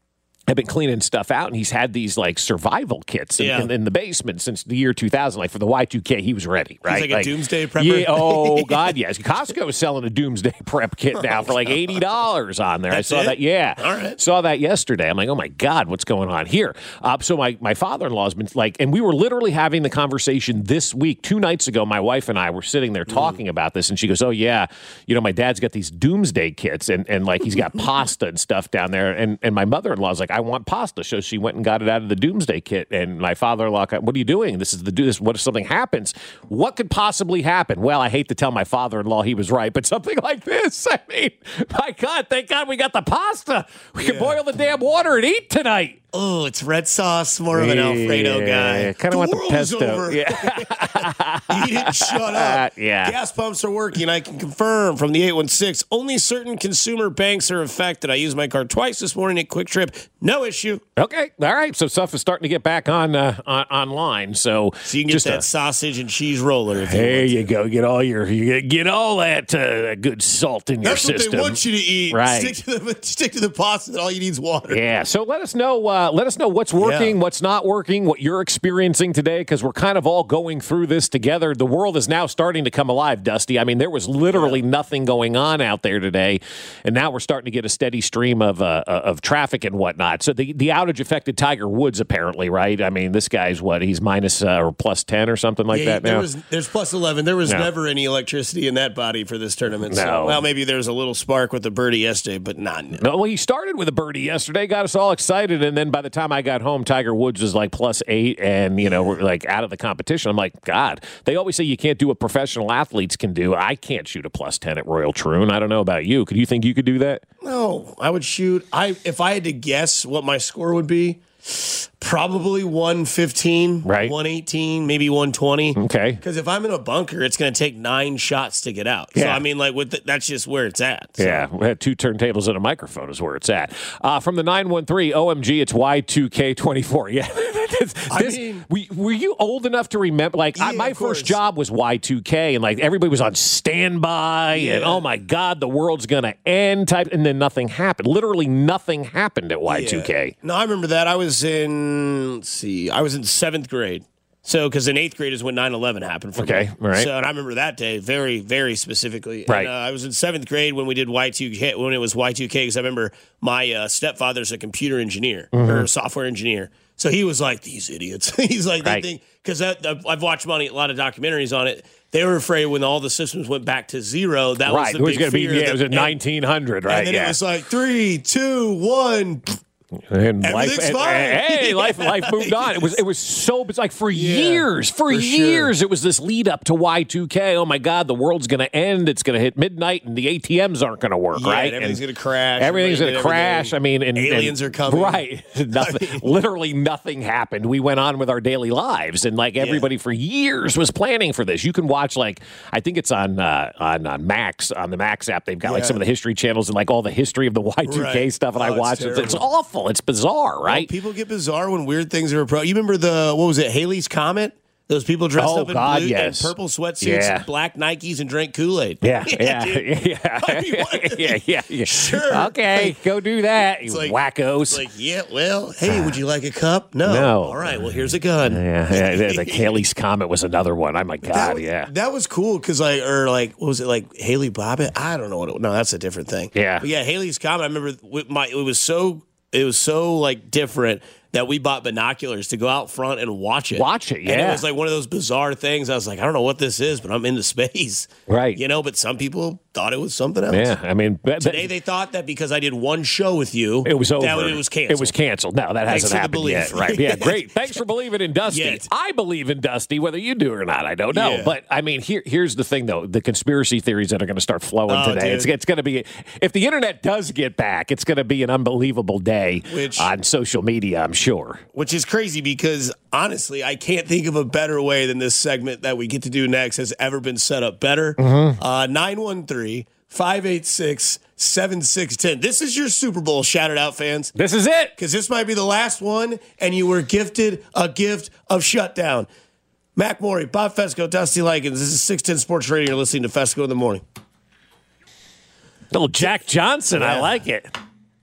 had been cleaning stuff out, and he's had these like survival kits in, Yeah. in, in the basement since the year two thousand. Like for the Y two K, he was ready, right? He's like a doomsday prepper? Yeah, oh, God, yes. Costco is selling a doomsday prep kit now for like eighty dollars on there. That's I saw it? that, yeah. All right. Saw that yesterday. I'm like, oh, my God, what's going on here? Uh, so my, my father-in-law has been like, and we were literally having the conversation this week. Two nights ago, my wife and I were sitting there talking mm. about this, and she goes, oh, yeah, you know, my dad's got these doomsday kits, and, and like he's got pasta and stuff down there. And, and my mother-in-law's like, I want pasta. So she went and got it out of the doomsday kit. And my father-in-law, what are you doing? This is the this. What if something happens? What could possibly happen? Well, I hate to tell my father-in-law he was right, but something like this. I mean, my God, thank God we got the pasta. We can Yeah. boil the damn water and eat tonight. Oh, it's red sauce. More of an Alfredo guy. Kind of want the world is pesto. over. Yeah. Eat it, shut up. Yeah. Gas pumps are working. I can confirm from the eight one six. Only certain consumer banks are affected. I used my card twice this morning at Quick Trip. No issue. Okay. All right. So stuff is starting to get back on, uh, on online. So, So you can get just that a, sausage and cheese roller. If you there want you to. go. Get all your you get, get all that uh, good salt in That's your what system. they want you to eat. Right. Stick to the stick to the pasta. That all you need is water. Yeah. So let us know. Uh, let us know what's working, Yeah. what's not working, what you're experiencing today, because we're kind of all going through this together. The world is now starting to come alive, Dusty. I mean, there was literally Yeah. nothing going on out there today, and now we're starting to get a steady stream of uh, of traffic and whatnot. So the, the outage affected Tiger Woods, apparently, right? I mean, this guy's what? He's minus uh, or plus ten or something like Yeah, that there now. was there's plus eleven. There was No. never any electricity in that body for this tournament. So, No. well, maybe there's a little spark with the birdie yesterday, but not. No. No, well, he started with a birdie yesterday, got us all excited, and then by the time I got home, Tiger Woods was like plus eight, and you know, we're like out of the competition. I'm like, God, they always say you can't do what professional athletes can do. I can't shoot a plus ten at Royal Troon. I don't know about you. Could you think you could do that? No, I would shoot. I if I had to guess what my score would be, probably one fifteen, Right. one eighteen, maybe one twenty. Okay. Because if I'm in a bunker, it's going to take nine shots to get out. So Yeah. I mean, like with the, that's just where it's at. So. Yeah, we had two turntables and a microphone is where it's at. Uh, from the nine one three, O M G, it's Y two K twenty-four. Yeah. this, I this- mean- we, were you old enough to remember? Like, I, Yeah, my of course. first job was Y two K, and like everybody was on standby, and Yeah. oh my God, the world's going to end type, and then nothing happened. Literally nothing happened at Y two K. No, I remember that. I was in, let's see, I was in seventh grade. So, because in eighth grade is when nine eleven happened for Okay, me. all right. So, and I remember that day very, very specifically. Right. And, uh, I was in seventh grade when we did Y two K, when it was Y two K, because I remember my uh, stepfather's a computer engineer Mm-hmm. or software engineer. So he was like, these idiots. He's like, they Right. think, because I've watched money, a lot of documentaries on it. They were afraid when all the systems went back to zero, that Right, was the it was big going to be, fear. yeah, that- it was at and- nineteen hundred, right? And then yeah. it was like three, two, one. And Everything's life, fine. Hey, life, life moved on. It was, it was so. It's like for Yeah, years, for, for years, sure. it was this lead up to Y two K. Oh my God, the world's going to end. It's going to hit midnight, and the A T Ms aren't going to work. Yeah, right? and everything's And gonna crash. Everything's going to Everything- crash. I mean, and aliens and- are coming. Right. Nothing, literally nothing happened. We went on with our daily lives, and like everybody for years was planning for this. You can watch like I think it's on uh, on on Max on the Max app. They've got like Yeah. some of the history channels and like all the history of the Y two K Right. stuff, and Oh, I it's watched it. It's, it's terrible. awful. It's bizarre. Right? Well, people get bizarre when weird things are approached. You remember the, what was it, Haley's Comet? Those people dressed Oh, up in God, blue yes. and purple sweatsuits, Yeah. and black Nikes, and drank Kool-Aid. Yeah, yeah, dude. yeah, I mean, what? yeah, yeah, yeah. Sure. Okay, go do that, you like- wackos. It's like, yeah, well, hey, would you like a cup? No. No. All right, well, here's a gun. yeah, yeah, yeah, the Haley's Comet was another one. Oh my God, That, was- yeah. that was cool because like, or like, what was it like Haley Bobbitt? I don't know what. It, no, that's a different thing. Yeah. but yeah, Haley's Comet. I remember with my. It was so. It was so like different that we bought binoculars to go out front and watch it. Watch it, And it yeah. was like one of those bizarre things. I was like, I don't know what this is, but I'm into space. Right. You know, but some people thought it was something else. Yeah, I mean, but- Today they thought that because I did one show with you, It was over. That it was canceled. It was canceled. No, that Thanks hasn't for the happened belief. yet. Right? Yeah, great. Thanks for believing in Dusty. Yet. I believe in Dusty, whether you do or not. I don't know. Yeah. But I mean, here, here's the thing, though: the conspiracy theories that are going to start flowing Oh, today. dude. It's, it's going to be if the internet does get back, it's going to be an unbelievable day Which- on social media. I'm sure. Which is crazy because honestly, I can't think of a better way than this segment that we get to do next has ever been set up better. Mm-hmm. Uh, nine one three, five eight six, seven six one zero. This is your Super Bowl. Shout it out, fans. This is it. Because this might be the last one, and you were gifted a gift of shutdown. Mac Morey, Bob Fesco, Dusty Likens. This is six ten Sports Radio. You're listening to Fesco in the Morning. Little Jack Johnson. I Yeah. like it.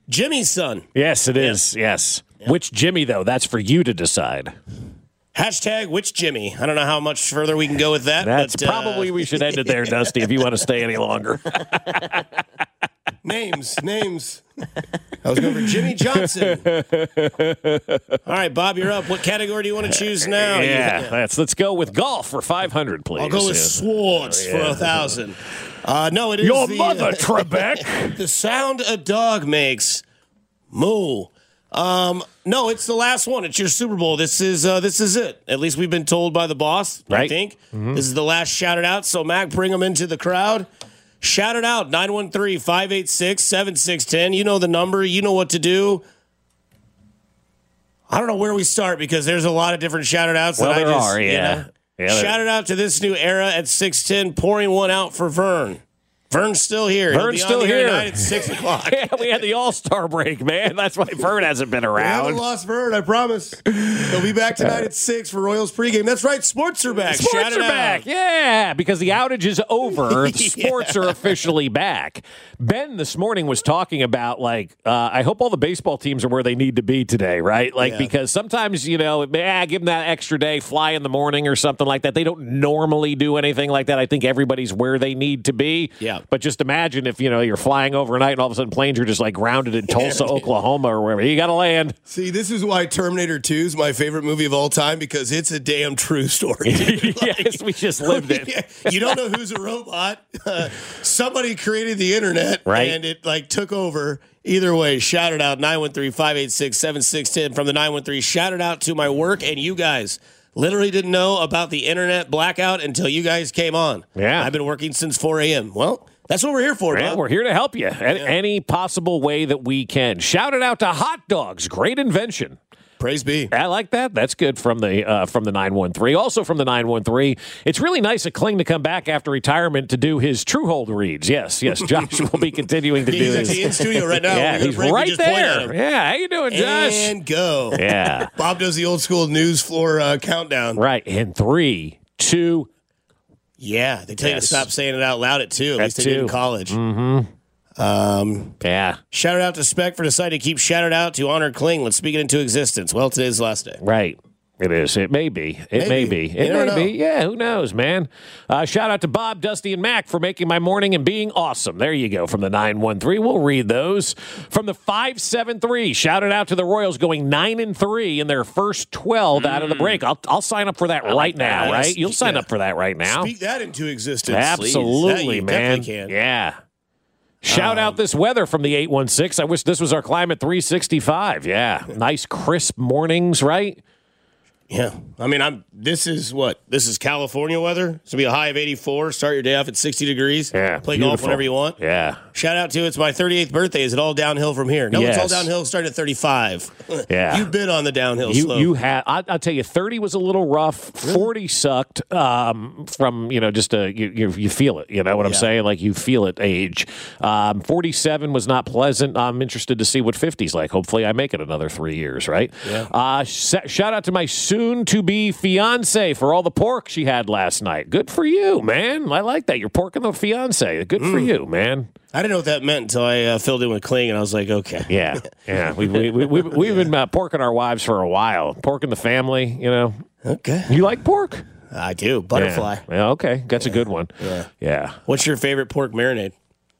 Jimmy's son. Yes, it is. Yes. Yeah. Which Jimmy, though? That's for you to decide. Hashtag which Jimmy. I don't know how much further we can go with that. That's but, probably uh, we should end it there, Dusty, if you want to stay any longer. Names, names. I was going for Jimmy Johnson. All right, Bob, you're up. What category do you want to choose now? Yeah, yeah. Let's, let's go with golf for five hundred, please. I'll go with swords oh, yeah. for one thousand. Uh, no, it is Your the, mother, uh, Trebek. The sound a dog makes. Moo. Um, no, it's the last one. It's your Super Bowl. This is uh, this is it. At least we've been told by the boss, right. I think. Mm-hmm. This is the last shout it out. So, Mac, bring them into the crowd. Shout it out, nine one three, five eight six, seven six one zero. You know the number. You know what to do. I don't know where we start because there's a lot of different shout it outs. Well, that there I just, are, yeah. You know, yeah shout it out to this new era at six ten, pouring one out for Vern. Vern's still here. Vern's still here. Tonight at six o'clock. Yeah, we had the All-Star break, man. That's why Vern hasn't been around. We haven't lost Vern, I promise. He'll be back tonight at six for Royals pregame. That's right, sports are back. Sports Shout are back, yeah, because the outage is over. The Yeah. sports are officially back. Ben this morning was talking about, like, uh, I hope all the baseball teams are where they need to be today, right? Like, Yeah. because sometimes, you know, ah, give them that extra day, fly in the morning or something like that. They don't normally do anything like that. I think everybody's where they need to be. Yeah. But just imagine if, you know, you're flying overnight and all of a sudden planes are just, like, grounded in Tulsa, Yeah. Oklahoma or wherever. You got to land. See, this is why Terminator two is my favorite movie of all time, because it's a damn true story. Like, yes, we just lived it. Yeah, you don't know who's a robot. Uh, somebody created the internet, right. and it like took over. Either way, shout it out, nine one three, five eight six, seven six one zero from the nine one three. Shout it out to my work, and you guys literally didn't know about the internet blackout until you guys came on. Yeah. I've been working since four a.m. Well, that's what we're here for, Yeah, Bob. we're here to help you in any possible way that we can. Shout it out to hot dogs. Great invention. Praise be. I like that. That's good from the uh, from the nine one three. Also from the nine one three, it's really nice of Kling to come back after retirement to do his True Hold reads. Yes, yes. Josh will be continuing to do He's his. actually in studio right now. Yeah, he's break, right there. Yeah, how you doing, Josh? And go. Yeah. Bob does the old school news floor uh, countdown. Right. In three, two. Yeah, they tell Yes. you to stop saying it out loud at two. At At least they did in two. college. Mm-hmm. Um, yeah. Shout it out to Spec for deciding to keep shout it out to honor Kling. Let's speak it into existence. Well, today's the last day. Right. It is. It may be. It Maybe. may be. You It never may know. be. Yeah, who knows, man? Uh, shout out to Bob, Dusty, and Mac for making my morning and being awesome. There you go from the nine one three. We'll read those. From the five seven three, shout it out to the Royals going nine and three in their first twelve mm. out of the break. I'll, I'll sign up for that I right like now, that. right? You'll sign Yeah. up for that right now. Speak that into existence. Absolutely, That you man. definitely can. Yeah. Shout Um, out this weather from the eight one six. I wish this was our climate three sixty-five. Yeah. Nice, crisp mornings, right? Yeah. I mean, I'm. This is what? This is California weather. It's going to be a high of eighty-four. Start your day off at sixty degrees. Yeah. Play golf beautiful. whenever you want. Yeah. Shout out to it's my thirty-eighth birthday. Is it all downhill from here? No, Yes. it's all downhill starting at thirty-five. Yeah. You've been on the downhill You, slope. you had. I, I'll tell you, thirty was a little rough. Forty sucked. Um, from you know, just a you, you you feel it. You know what I'm Yeah. saying? Like you feel it. Age. Um, Forty-seven was not pleasant. I'm interested to see what fifty's like. Hopefully, I make it another three years. Right. Yeah. Uh, sh- shout out to my soon-to-be fiance for all the pork she had last night. Good for you, man. I like that. You're porking the fiance. Good for you, man. I didn't know what that meant until I uh, filled in with Kling, and I was like, okay. Yeah, yeah. We, we, we, we, we've been uh, porking our wives for a while. Porking the family, you know. Okay. You like pork? I do. Butterfly. Yeah. Yeah, okay. That's a good one. Yeah. Yeah. What's your favorite pork marinade?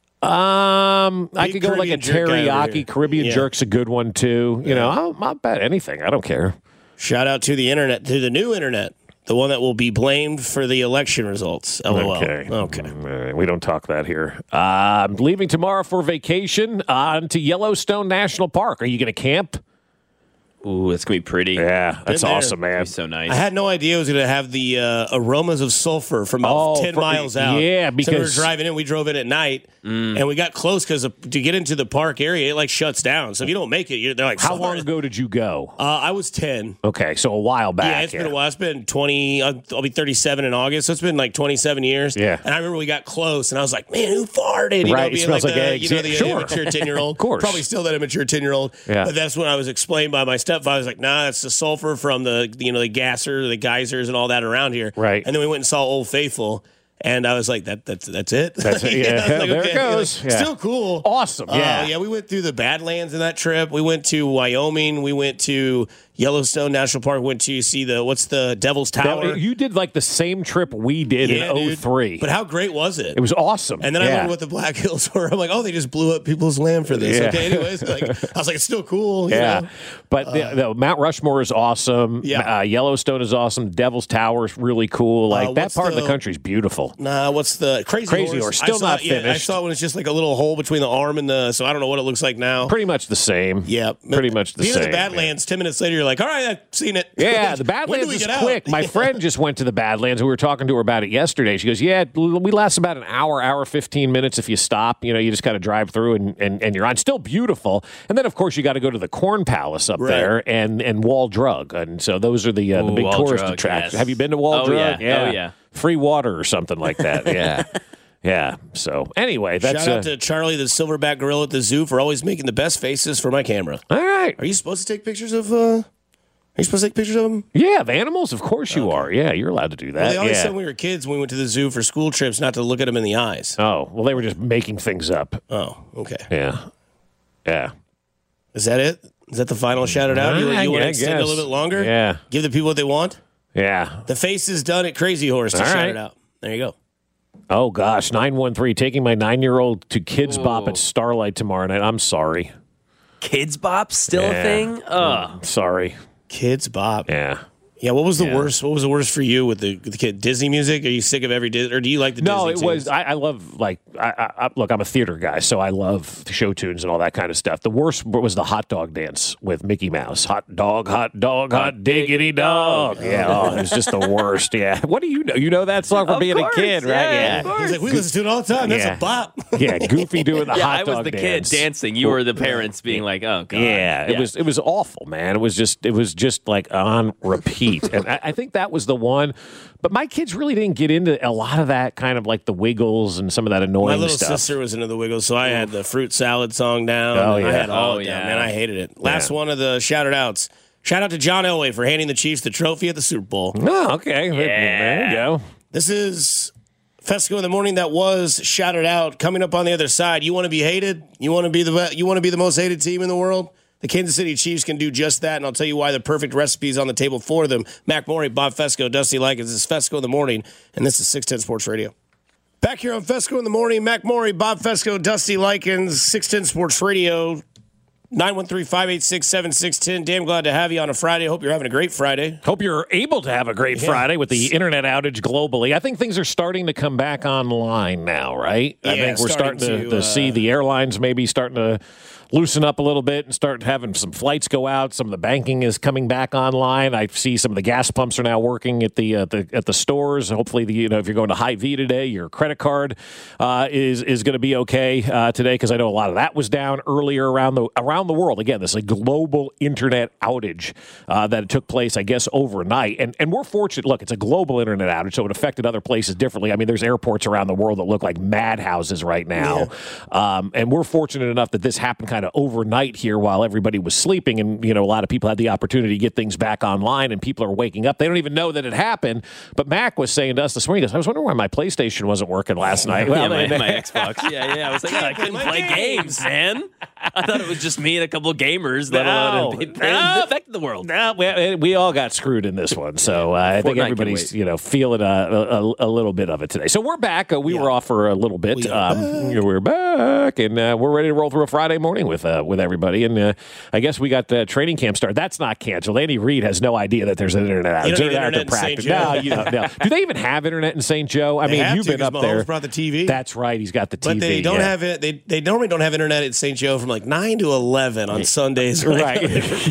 Um, I Big could go like a Caribbean jerk guy over teriyaki. here. Caribbean Yeah. jerk's a good one, too. You know, I'll, I'll bet anything. I don't care. Shout out to the internet, to the new internet, the one that will be blamed for the election results. LOL. Okay. Okay. All right, we don't talk that here. Uh, I'm leaving tomorrow for vacation on to Yellowstone National Park. Are you going to camp? Ooh, it's going to be pretty. Yeah, that's there. awesome, man. It's so nice. I had no idea it was going to have the uh, aromas of sulfur from about Oh, ten for- miles out. yeah, so we were because- driving in. We drove in at night, and we got close because to get into the park area, it like shuts down. So if you don't make it, you're, they're like, How "Sorry." long ago did you go? Uh, I was ten. Okay, so a while back. Yeah, it's been a while. It's been twenty. I'll, I'll be thirty-seven in August, so it's been like twenty-seven years. Yeah. And I remember we got close, and I was like, "Man, who farted?" You Right, know, it being smells like, like the, eggs. you know, Yeah, the sure. immature ten-year-old. Of course. Probably still that immature ten-year-old. Yeah. But that's when I was explained by my stepfather. I was like, "Nah, it's the sulfur from the you know the gasser, the geysers, and all that around here." Right. And then we went and saw Old Faithful. And I was like, that that's that's it. That's it. Yeah, yeah like, there okay. it goes. Like, Yeah. Still cool. Awesome. Yeah. Uh, yeah, we went through the Badlands in that trip. We went to Wyoming. We went to Yellowstone National Park. Went to see the, what's the Devil's Tower. That- you did like the same trip we did Yeah, in oh dude. three. But how great was it? It was awesome. And then I yeah. learned what the Black Hills were. I'm like, oh, they just blew up people's land for this. Yeah. Okay, anyways. Like, I was like, it's still cool. You Yeah, know? but the, the Mount Rushmore is awesome. Yeah. Uh, Yellowstone is awesome. Devil's Tower is really cool. Like Uh, that what's part of the- the country is beautiful. Nah, what's the Crazy, Crazy Horse, still I saw, not yeah, I finished. saw when it's just like a little hole between the arm and the, so I don't know what it looks like now. Pretty much the same. Yeah. pretty much the Being same. in the Badlands, ten minutes later, you're like, all right, I've seen it. Yeah, the When do Badlands we is get out? quick. My friend just went to the Badlands. We were talking to her about it yesterday. She goes, yeah, we last about an hour, hour, fifteen minutes if you stop. You know, you just kind of drive through and, and, and you're on. Still beautiful. And then, of course, you got to go to the Corn Palace up Right. there and, and Wall Drug. And so those are the uh, the Ooh, big Wall tourist Drug, attractions. yes. Have you been to Wall Oh, Drug? yeah. Oh, yeah. Free water or something like that. Yeah. Yeah. So anyway, that's Shout out uh, to Charlie, the silverback gorilla at the zoo, for always making the best faces for my camera. all right. Are you supposed to take pictures of, uh, are you supposed to take pictures of them? Yeah, of animals, of course you are. Yeah, you're allowed to do that. Well, they always yeah. said when we were kids, when we went to the zoo for school trips, not to look at them in the eyes. Oh, well, they were just making things up. Oh, okay. Yeah. Yeah. Is that it? Is that the final shout it out? You, I you want to guess. extend a little bit longer? Yeah. Give the people what they want? Yeah. The face is done at Crazy Horse to All shout right. it out. There you go. Oh, gosh. nine one three, taking my nine-year-old to Kids Bop at Starlight tomorrow night. I'm sorry. Kids Bop still Yeah. a thing? Ugh. I'm sorry. Kids Bop. Yeah. Yeah, what was the Yeah. worst? What was the worst for you with the, with the kid? Disney music? Are you sick of every Disney? Or do you like the No, Disney it was. tunes? I, I love like. I, I, I- look, I'm a theater guy, so I love the show tunes and all that kind of stuff. The worst was the hot dog dance with Mickey Mouse. Hot dog, hot dog, hot diggity dog. Yeah, oh, it was just the worst. Yeah. What do you know? You know that song from Of being course, a kid, right? yeah, of Yeah. course. He's like, we listen to it all the time. That's Yeah. a bop. Yeah. Goofy doing the Yeah, hot I was dog the dance. kid dancing. You were the parents being like, oh, God. Yeah, it was it was awful, man. It was just it was just like on repeat, and I, I think that was the one. But my kids really didn't get into a lot of that kind of like the Wiggles and some of that My annoying little stuff. sister was into the Wiggles, so I had the fruit salad song down. Oh, and I yeah. had all Oh, of it down. yeah. Man, I hated it. Last Yeah. one of the shout outs. Shout out to John Elway for handing the Chiefs the trophy at the Super Bowl. Oh, okay, there you go. This is Fesco in the morning that was shouted out. Coming up on the other side, you want to be hated? You want to be the you want to be the most hated team in the world? The Kansas City Chiefs can do just that, and I'll tell you why the perfect recipe is on the table for them. Mac Morey, Bob Fesco, Dusty Likens. This is Fesco in the morning, and this is six ten Sports Radio. Back here on Fesco in the morning, Mac Morey, Bob Fesco, Dusty Likens, six ten Sports Radio. nine one three, five eight six, seven six one zero. Damn glad to have you on a Friday. Hope you're having a great Friday. Hope you're able to have a great Friday with the internet outage globally. I think things are starting to come back online now, right? I Yeah, think we're starting, starting to, to, to see uh, the airlines maybe starting to loosen up a little bit and start having some flights go out. Some of the banking is coming back online. I see some of the gas pumps are now working at the uh, the at the stores. Hopefully, the, you know, if you're going to Hy-Vee today, your credit card uh, is is going to be okay uh, today, because I know a lot of that was down earlier around the around the world. Again, this is a global internet outage uh, that took place, I guess, overnight. And and we're fortunate. Look, it's a global internet outage, so it affected other places differently. I mean, there's airports around the world that look like madhouses right now, yeah. um, and we're fortunate enough that this happened kind of overnight here while everybody was sleeping, and you know, a lot of people had the opportunity to get things back online, and people are waking up. They don't even know that it happened. But Mac was saying to us this morning, he goes, I was wondering why my PlayStation wasn't working last night. Well, yeah, my, they- my Xbox. Yeah, yeah. I was like, oh, I couldn't play games, man. I thought it was just me and a couple of gamers that No. allowed it No. affected the world. No, we, we all got screwed in this one, so uh, I think Fortnite can everybody's wait. you know feeling a, a, a little bit of it today. So we're back. Uh, we Yeah. were off for a little bit. We are um, you know, we're back, and uh, we're ready to roll through a Friday morning with uh, with everybody. And uh, I guess we got uh, training camp started. That's not canceled. Andy Reid has no idea that there's an internet outage. You don't need They're out internet there in Saint practice. Joe. No, you don't. No. Do they even have internet in Saint Joe? I They mean, have you've to, been 'cause up Mahomes there. brought the T V. That's right. He's got the T V. But they don't yeah. have it. They they normally don't have internet at Saint Joe from like nine to eleven on Sundays, Right.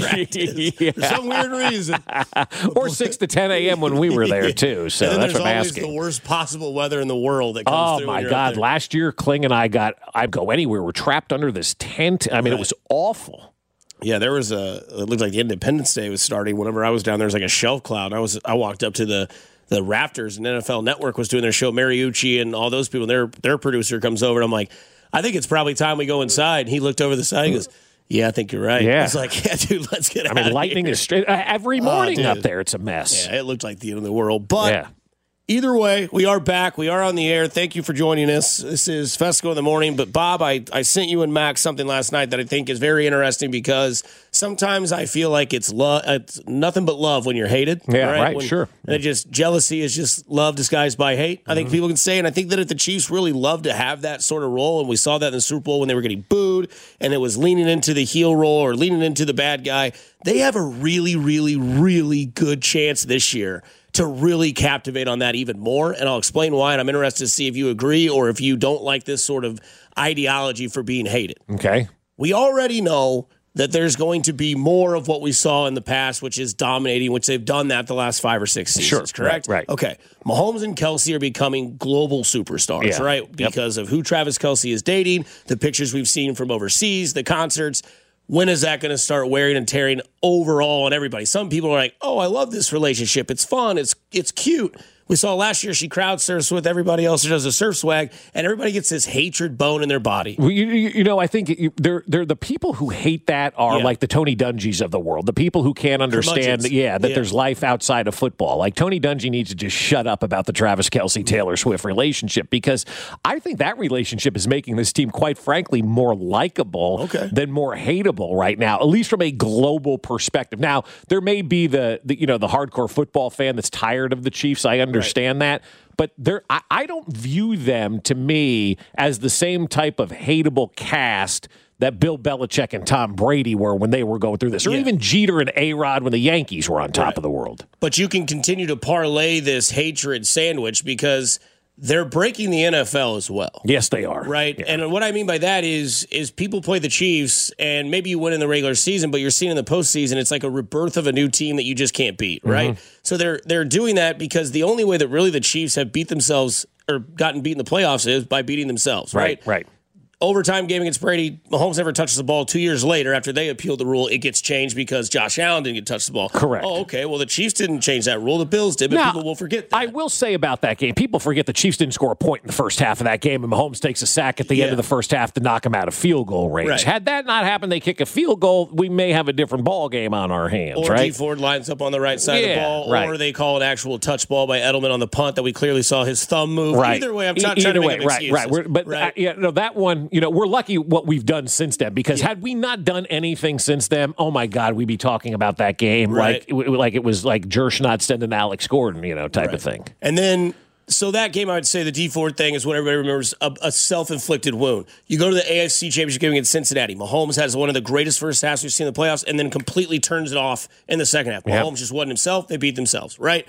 Yeah. For some weird reason. or six to ten a.m. when we were there too. So and then that's there's what I'm always asking. the worst possible weather in the world that comes Oh through. my when you're God! up there. Last year, Kling and I got. I'd go anywhere. We're trapped under this tent. I mean, it Right. was awful. Yeah, there was a. It looked like the Independence Day was starting. Whenever I was down there, was like a shelf cloud. I was. I walked up to the the rafters, and N F L Network was doing their show. Mariucci and all those people. Their their producer comes over, and I'm like, I think it's probably time we go inside. And he looked over the side. And goes, yeah, I think you're right. Yeah. He's like, yeah, dude, let's get I out. mean, of lightning here. is straight uh, every morning dude. up there. It's a mess. Yeah, it looked like the end of the world. But Yeah. Either way, we are back. We are on the air. Thank you for joining us. This is Fesco in the Morning. But, Bob, I, I sent you and Max something last night that I think is very interesting because sometimes I feel like it's, lo- it's nothing but love when you're hated. Yeah, right, when, sure. And it just jealousy is just love disguised by hate. I think mm-hmm. people can say, and I think that if the Chiefs really love to have that sort of role, and we saw that in the Super Bowl when they were getting booed, and it was leaning into the heel role or leaning into the bad guy, they have a really, really, really good chance this year to really captivate on that even more. And I'll explain why, and I'm interested to see if you agree or if you don't like this sort of ideology for being hated. Okay. We already know that there's going to be more of what we saw in the past, which is dominating, which they've done that the last five or six seasons, sure, correct? Right, right. Okay. Mahomes and Kelsey are becoming global superstars, yeah. right? Because yep. of who Travis Kelsey is dating, the pictures we've seen from overseas, the concerts. When is that going to start wearing and tearing overall on everybody? Some people are like, oh, I love this relationship. It's fun. It's it's cute. We saw last year she crowd surfs with everybody else who does a surf swag, and everybody gets this hatred bone in their body. Well, you, you know, I think you, they're, they're the people who hate that are yeah. like the Tony Dungy's of the world, the people who can't understand, that, yeah, that yeah. there's life outside of football. Like Tony Dungy needs to just shut up about the Travis Kelce Taylor Swift relationship because I think that relationship is making this team, quite frankly, more likable okay. than more hateable right now, at least from a global perspective. Now, there may be the, the you know the hardcore football fan that's tired of the Chiefs. I understand. Understand that, but they're, I, I don't view them, to me, as the same type of hateable cast that Bill Belichick and Tom Brady were when they were going through this, or yeah. even Jeter and A-Rod when the Yankees were on top right. of the world. But you can continue to parlay this hatred sandwich because they're breaking the N F L as well. Yes, they are. Right? Yeah. And what I mean by that is is people play the Chiefs, and maybe you win in the regular season, but you're seeing in the postseason, it's like a rebirth of a new team that you just can't beat, right? Mm-hmm. So they're they're doing that because the only way that really the Chiefs have beat themselves or gotten beat in the playoffs is by beating themselves, right? Right, right. Overtime game against Brady, Mahomes never touches the ball. Two years later, after they appealed the rule, it gets changed because Josh Allen didn't get touch the ball. Correct. Oh, okay. Well, the Chiefs didn't change that rule. The Bills did, but now, people will forget that. I will say about that game, people forget the Chiefs didn't score a point in the first half of that game, and Mahomes takes a sack at the yeah. end of the first half to knock him out of field goal range. Right. Had that not happened, they kick a field goal, we may have a different ball game on our hands, or right? Dee Ford lines up on the right side yeah, of the ball, right. or they call an actual touch ball by Edelman on the punt that we clearly saw his thumb move. Right. Either way, I'm not e- trying to way, make an right, excuse. right. We're, but right. Uh, yeah, no, that one, you know, we're lucky what we've done since then because yeah. had we not done anything since then, oh my God, we'd be talking about that game right. like like it was like Jerschnott sending Alex Gordon, you know, type right. of thing. And then. So that game, I would say the Dee Ford thing is what everybody remembers, a, a self-inflicted wound. You go to the A F C Championship game against Cincinnati. Mahomes has one of the greatest first halves we've seen in the playoffs and then completely turns it off in the second half. Mahomes yep. just wasn't himself. They beat themselves, right?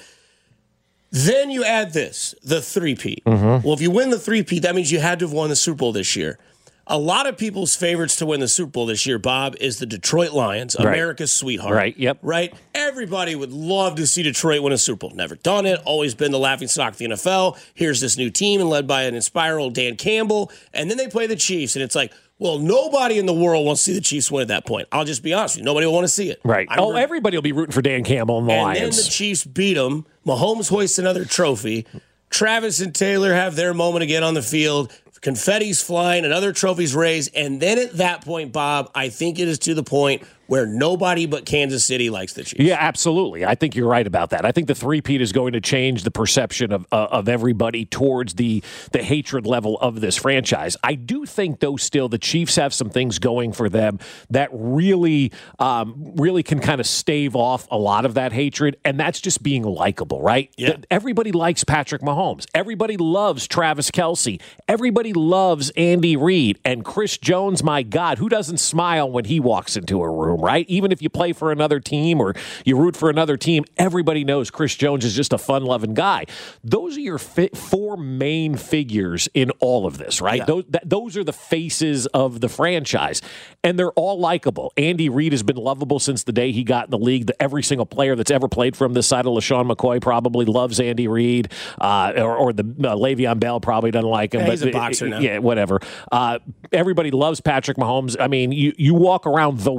Then you add this, the three-peat. Mm-hmm. Well, if you win the three-peat, that means you had to have won the Super Bowl this year. A lot of people's favorites to win the Super Bowl this year, Bob, is the Detroit Lions, right. America's sweetheart. Right, yep. Right? Everybody would love to see Detroit win a Super Bowl. Never done it. Always been the laughingstock of the N F L. Here's this new team and led by an inspired old Dan Campbell. And then they play the Chiefs, and it's like, well, nobody in the world wants to see the Chiefs win at that point. I'll just be honest with you. Nobody will want to see it. Right. Oh, everybody will be rooting for Dan Campbell and the and Lions. And then the Chiefs beat them. Mahomes hoists another trophy. Travis and Taylor have their moment again on the field. Confetti's flying and other trophies raised. And then at that point, Bob, I think it is to the point where nobody but Kansas City likes the Chiefs. Yeah, absolutely. I think you're right about that. I think the three-peat is going to change the perception of uh, of everybody towards the the hatred level of this franchise. I do think, though, still the Chiefs have some things going for them that really, um, really can kind of stave off a lot of that hatred, and that's just being likable, right? Yeah. The, everybody likes Patrick Mahomes. Everybody loves Travis Kelce. Everybody loves Andy Reid. And Chris Jones, my God, who doesn't smile when he walks into a room? Right? Even if you play for another team or you root for another team, everybody knows Chris Jones is just a fun-loving guy. Those are your fi- four main figures in all of this, right? Yeah. Those, th- those are the faces of the franchise, and they're all likable. Andy Reid has been lovable since the day he got in the league. The, every single player that's ever played from this side of LaShawn McCoy probably loves Andy Reid, uh, or, or the uh, Le'Veon Bell probably doesn't like him. Yeah, but he's a boxer uh, now. Yeah, whatever. Uh, everybody loves Patrick Mahomes. I mean, you, you walk around the world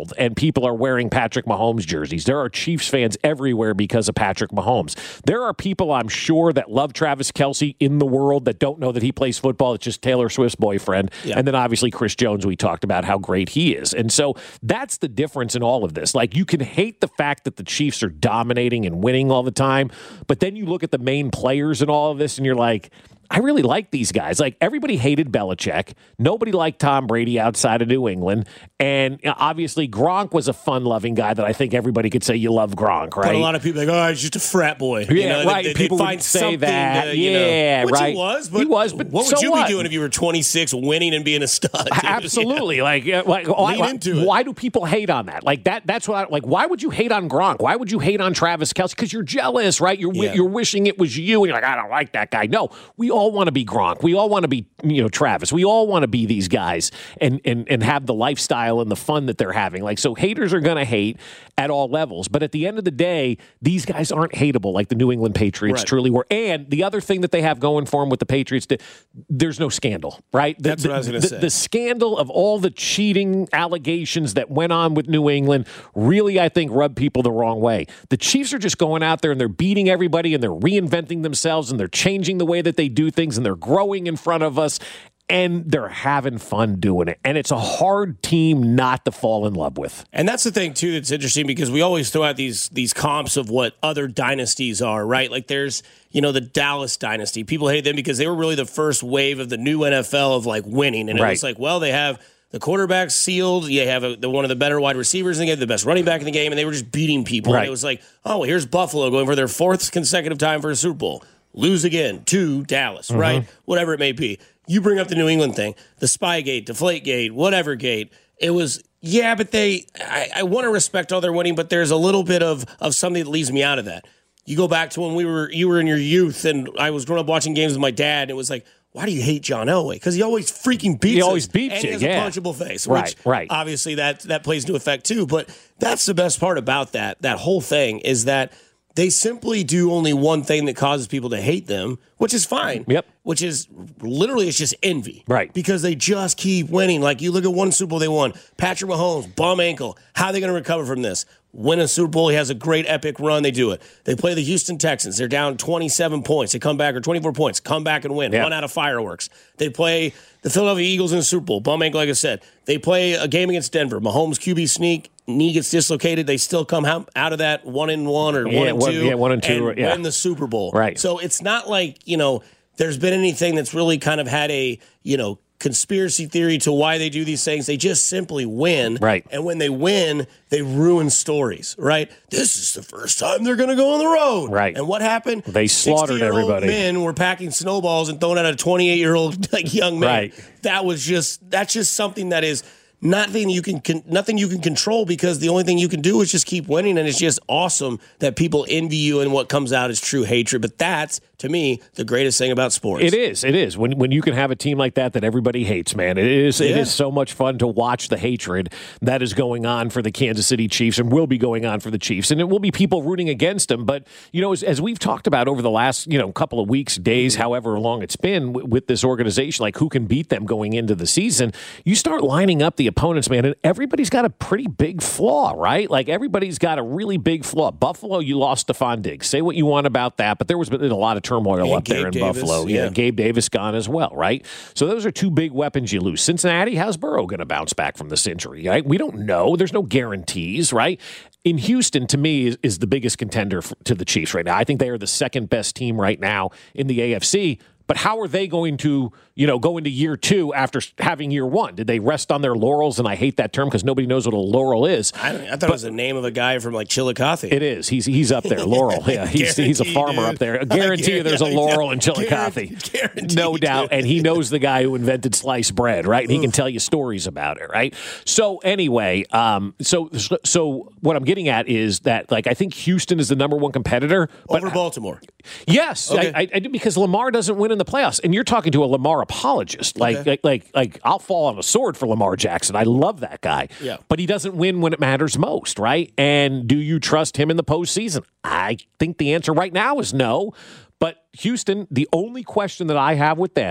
field and people are wearing Patrick Mahomes jerseys. There are Chiefs fans everywhere because of Patrick Mahomes. There are people, I'm sure, that love Travis Kelce in the world that don't know that he plays football. It's just Taylor Swift's boyfriend. Yeah. And then obviously Chris Jones, we talked about how great he is. And so that's the difference in all of this. Like, you can hate the fact that the Chiefs are dominating and winning all the time, but then you look at the main players in all of this and you're like, I really like these guys. Like, everybody hated Belichick. Nobody liked Tom Brady outside of New England. And obviously, Gronk was a fun-loving guy that I think everybody could say you love Gronk, right? But a lot of people are like, oh, he's just a frat boy. Yeah, you know, right. They, they, people they would find say that. To, yeah, you know, right. Which he was, but he was, but what would so you what? be doing if you were twenty-six, winning and being a stud? Dude? Absolutely. Yeah. Like, uh, like why, Lean into it. Why do people hate on that? Like that. That's what. I, like, why would you hate on Gronk? Why would you hate on Travis Kelce? Because you're jealous, right? You're yeah. you're wishing it was you, and you're like, I don't like that guy. No, we all want to be Gronk. We all want to be, you know, Travis. We all want to be these guys and and and have the lifestyle and the fun that they're having. Like, so haters are going to hate at all levels, but at the end of the day, these guys aren't hateable like the New England Patriots right. truly were. And the other thing that they have going for them with the Patriots, there's no scandal, right? The, That's what I was going to the, say. The scandal of all the cheating allegations that went on with New England really, I think, rubbed people the wrong way. The Chiefs are just going out there and they're beating everybody and they're reinventing themselves and they're changing the way that they do things and they're growing in front of us. And they're having fun doing it. And it's a hard team not to fall in love with. And that's the thing, too, that's interesting because we always throw out these these comps of what other dynasties are, right? Like there's, you know, the Dallas dynasty. People hate them because they were really the first wave of the new N F L of, like, winning. And it right. was like, well, they have the quarterback sealed. You have a, the, one of the better wide receivers in the game, the best running back in the game, and they were just beating people. Right. And it was like, oh, here's Buffalo going for their fourth consecutive time for a Super Bowl. Lose again to Dallas, mm-hmm. right? Whatever it may be. You bring up the New England thing, the Spygate, Deflategate, whatever gate. It was, yeah, but they, I, I want to respect all their winning, but there's a little bit of, of something that leaves me out of that. You go back to when we were, you were in your youth and I was growing up watching games with my dad and it was like, why do you hate John Elway? Because he always freaking beats He always us, beats and you, he has yeah. a punchable face, right, which right. obviously that, that plays into effect too. But that's the best part about that, that whole thing is that they simply do only one thing that causes people to hate them, which is fine. Yep. Which is literally, it's just envy. Right. Because they just keep winning. Like, you look at one Super Bowl they won. Patrick Mahomes, bum ankle. How are they going to recover from this? Win a Super Bowl. He has a great epic run. They do it. They play the Houston Texans. They're down twenty-seven points. They come back, or twenty-four points. Come back and win. Yeah. One out of fireworks. They play the Philadelphia Eagles in the Super Bowl. Bum ankle, like I said. They play a game against Denver. Mahomes Q B sneak. Knee gets dislocated. They still come out of that one and one or yeah, one and one, two. Yeah, one and two. And yeah. win the Super Bowl. Right. So it's not like, you know, there's been anything that's really kind of had a, you know, conspiracy theory to why they do these things. They just simply win. Right. And when they win, they ruin stories, right? This is the first time they're going to go on the road. Right. And what happened? They slaughtered everybody. Men were packing snowballs and throwing at a twenty-eight-year-old like, young man. Right. That was just, that's just something that is nothing you can, can nothing you can control because the only thing you can do is just keep winning. And it's just awesome that people envy you and what comes out is true hatred. But that's, to me, the greatest thing about sports. It is. It is. When when you can have a team like that that everybody hates, man. It is it Yeah. is so much fun to watch the hatred that is going on for the Kansas City Chiefs and will be going on for the Chiefs. And it will be people rooting against them. But, you know, as, as we've talked about over the last, you know, couple of weeks, days, however long it's been w- with this organization, like who can beat them going into the season, you start lining up the opponents, man, and everybody's got a pretty big flaw, right? Like everybody's got a really big flaw. Buffalo, you lost Stephon Diggs. Say what you want about that, but there was been a lot of turmoil and up Gabe there in Davis, Buffalo. yeah. yeah, Gabe Davis gone as well, right? So those are two big weapons you lose. Cincinnati, how's Burrow going to bounce back from this injury, right? We don't know. There's no guarantees, right? In Houston, to me, is, is the biggest contender f- to the Chiefs right now. I think they are the second best team right now in the A F C. But how are they going to, you know, go into year two after having year one? Did they rest on their laurels? And I hate that term because nobody knows what a laurel is. I, I thought but, it was the name of a guy from like Chillicothe. It is. He's he's up there. Laurel. Yeah, he's he's a farmer dude. up there. I guarantee you there's a laurel in Chillicothe. Guarantee, no doubt. dude. And he knows the guy who invented sliced bread, right? And he can tell you stories about it, right? So anyway, um, so so what I'm getting at is that, like, I think Houston is the number one competitor. But, Over Baltimore. Yes, okay. I, I, I do, because Lamar doesn't win in the playoffs, and you're talking to a Lamar apologist. Like, Okay. like, like, like, I'll fall on a sword for Lamar Jackson. I love that guy. Yeah. But he doesn't win when it matters most, right? And do you trust him in the postseason? I think the answer right now is no. But Houston, the only question that I have with them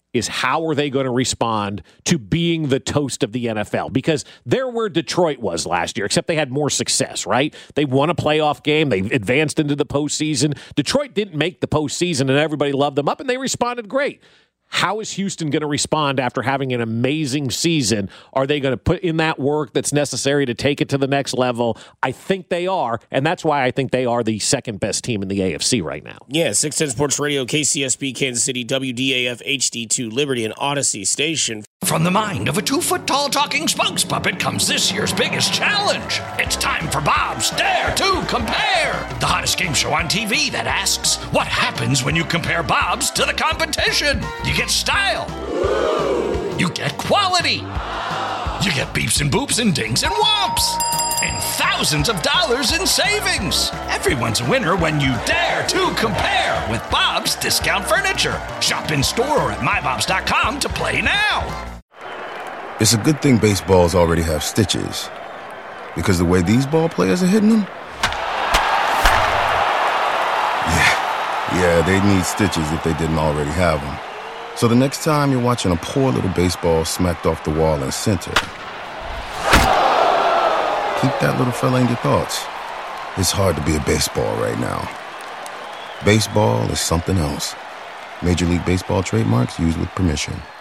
is how are they going to respond to being the toast of the N F L? Because they're where Detroit was last year, except they had more success, right? They won a playoff game. They advanced into the postseason. Detroit didn't make the postseason, and everybody loved them up, and they responded great. How is Houston going to respond after having an amazing season? Are they going to put in that work that's necessary to take it to the next level? I think they are, and that's why I think they are the second best team in the A F C right now. Yeah, six ten Sports Radio, K C S B, Kansas City, W D A F, H D two, Liberty, and Odyssey Station. From the mind of a two-foot-tall talking spokes puppet comes this year's biggest challenge. It's time for Bob's Dare to Compare, the hottest game show on T V that asks, what happens when you compare Bob's to the competition? You get style. You get quality. You get beeps and boops and dings and whomps. And thousands of dollars in savings. Everyone's a winner when you dare to compare with Bob's Discount Furniture. Shop in store or at my bobs dot com to play now. It's a good thing baseballs already have stitches, because the way these ball players are hitting them, yeah, yeah, they need stitches if they didn't already have them. So the next time you're watching a poor little baseball smacked off the wall in center, keep that little fella in your thoughts. It's hard to be a baseball right now. Baseball is something else. Major League Baseball trademarks used with permission.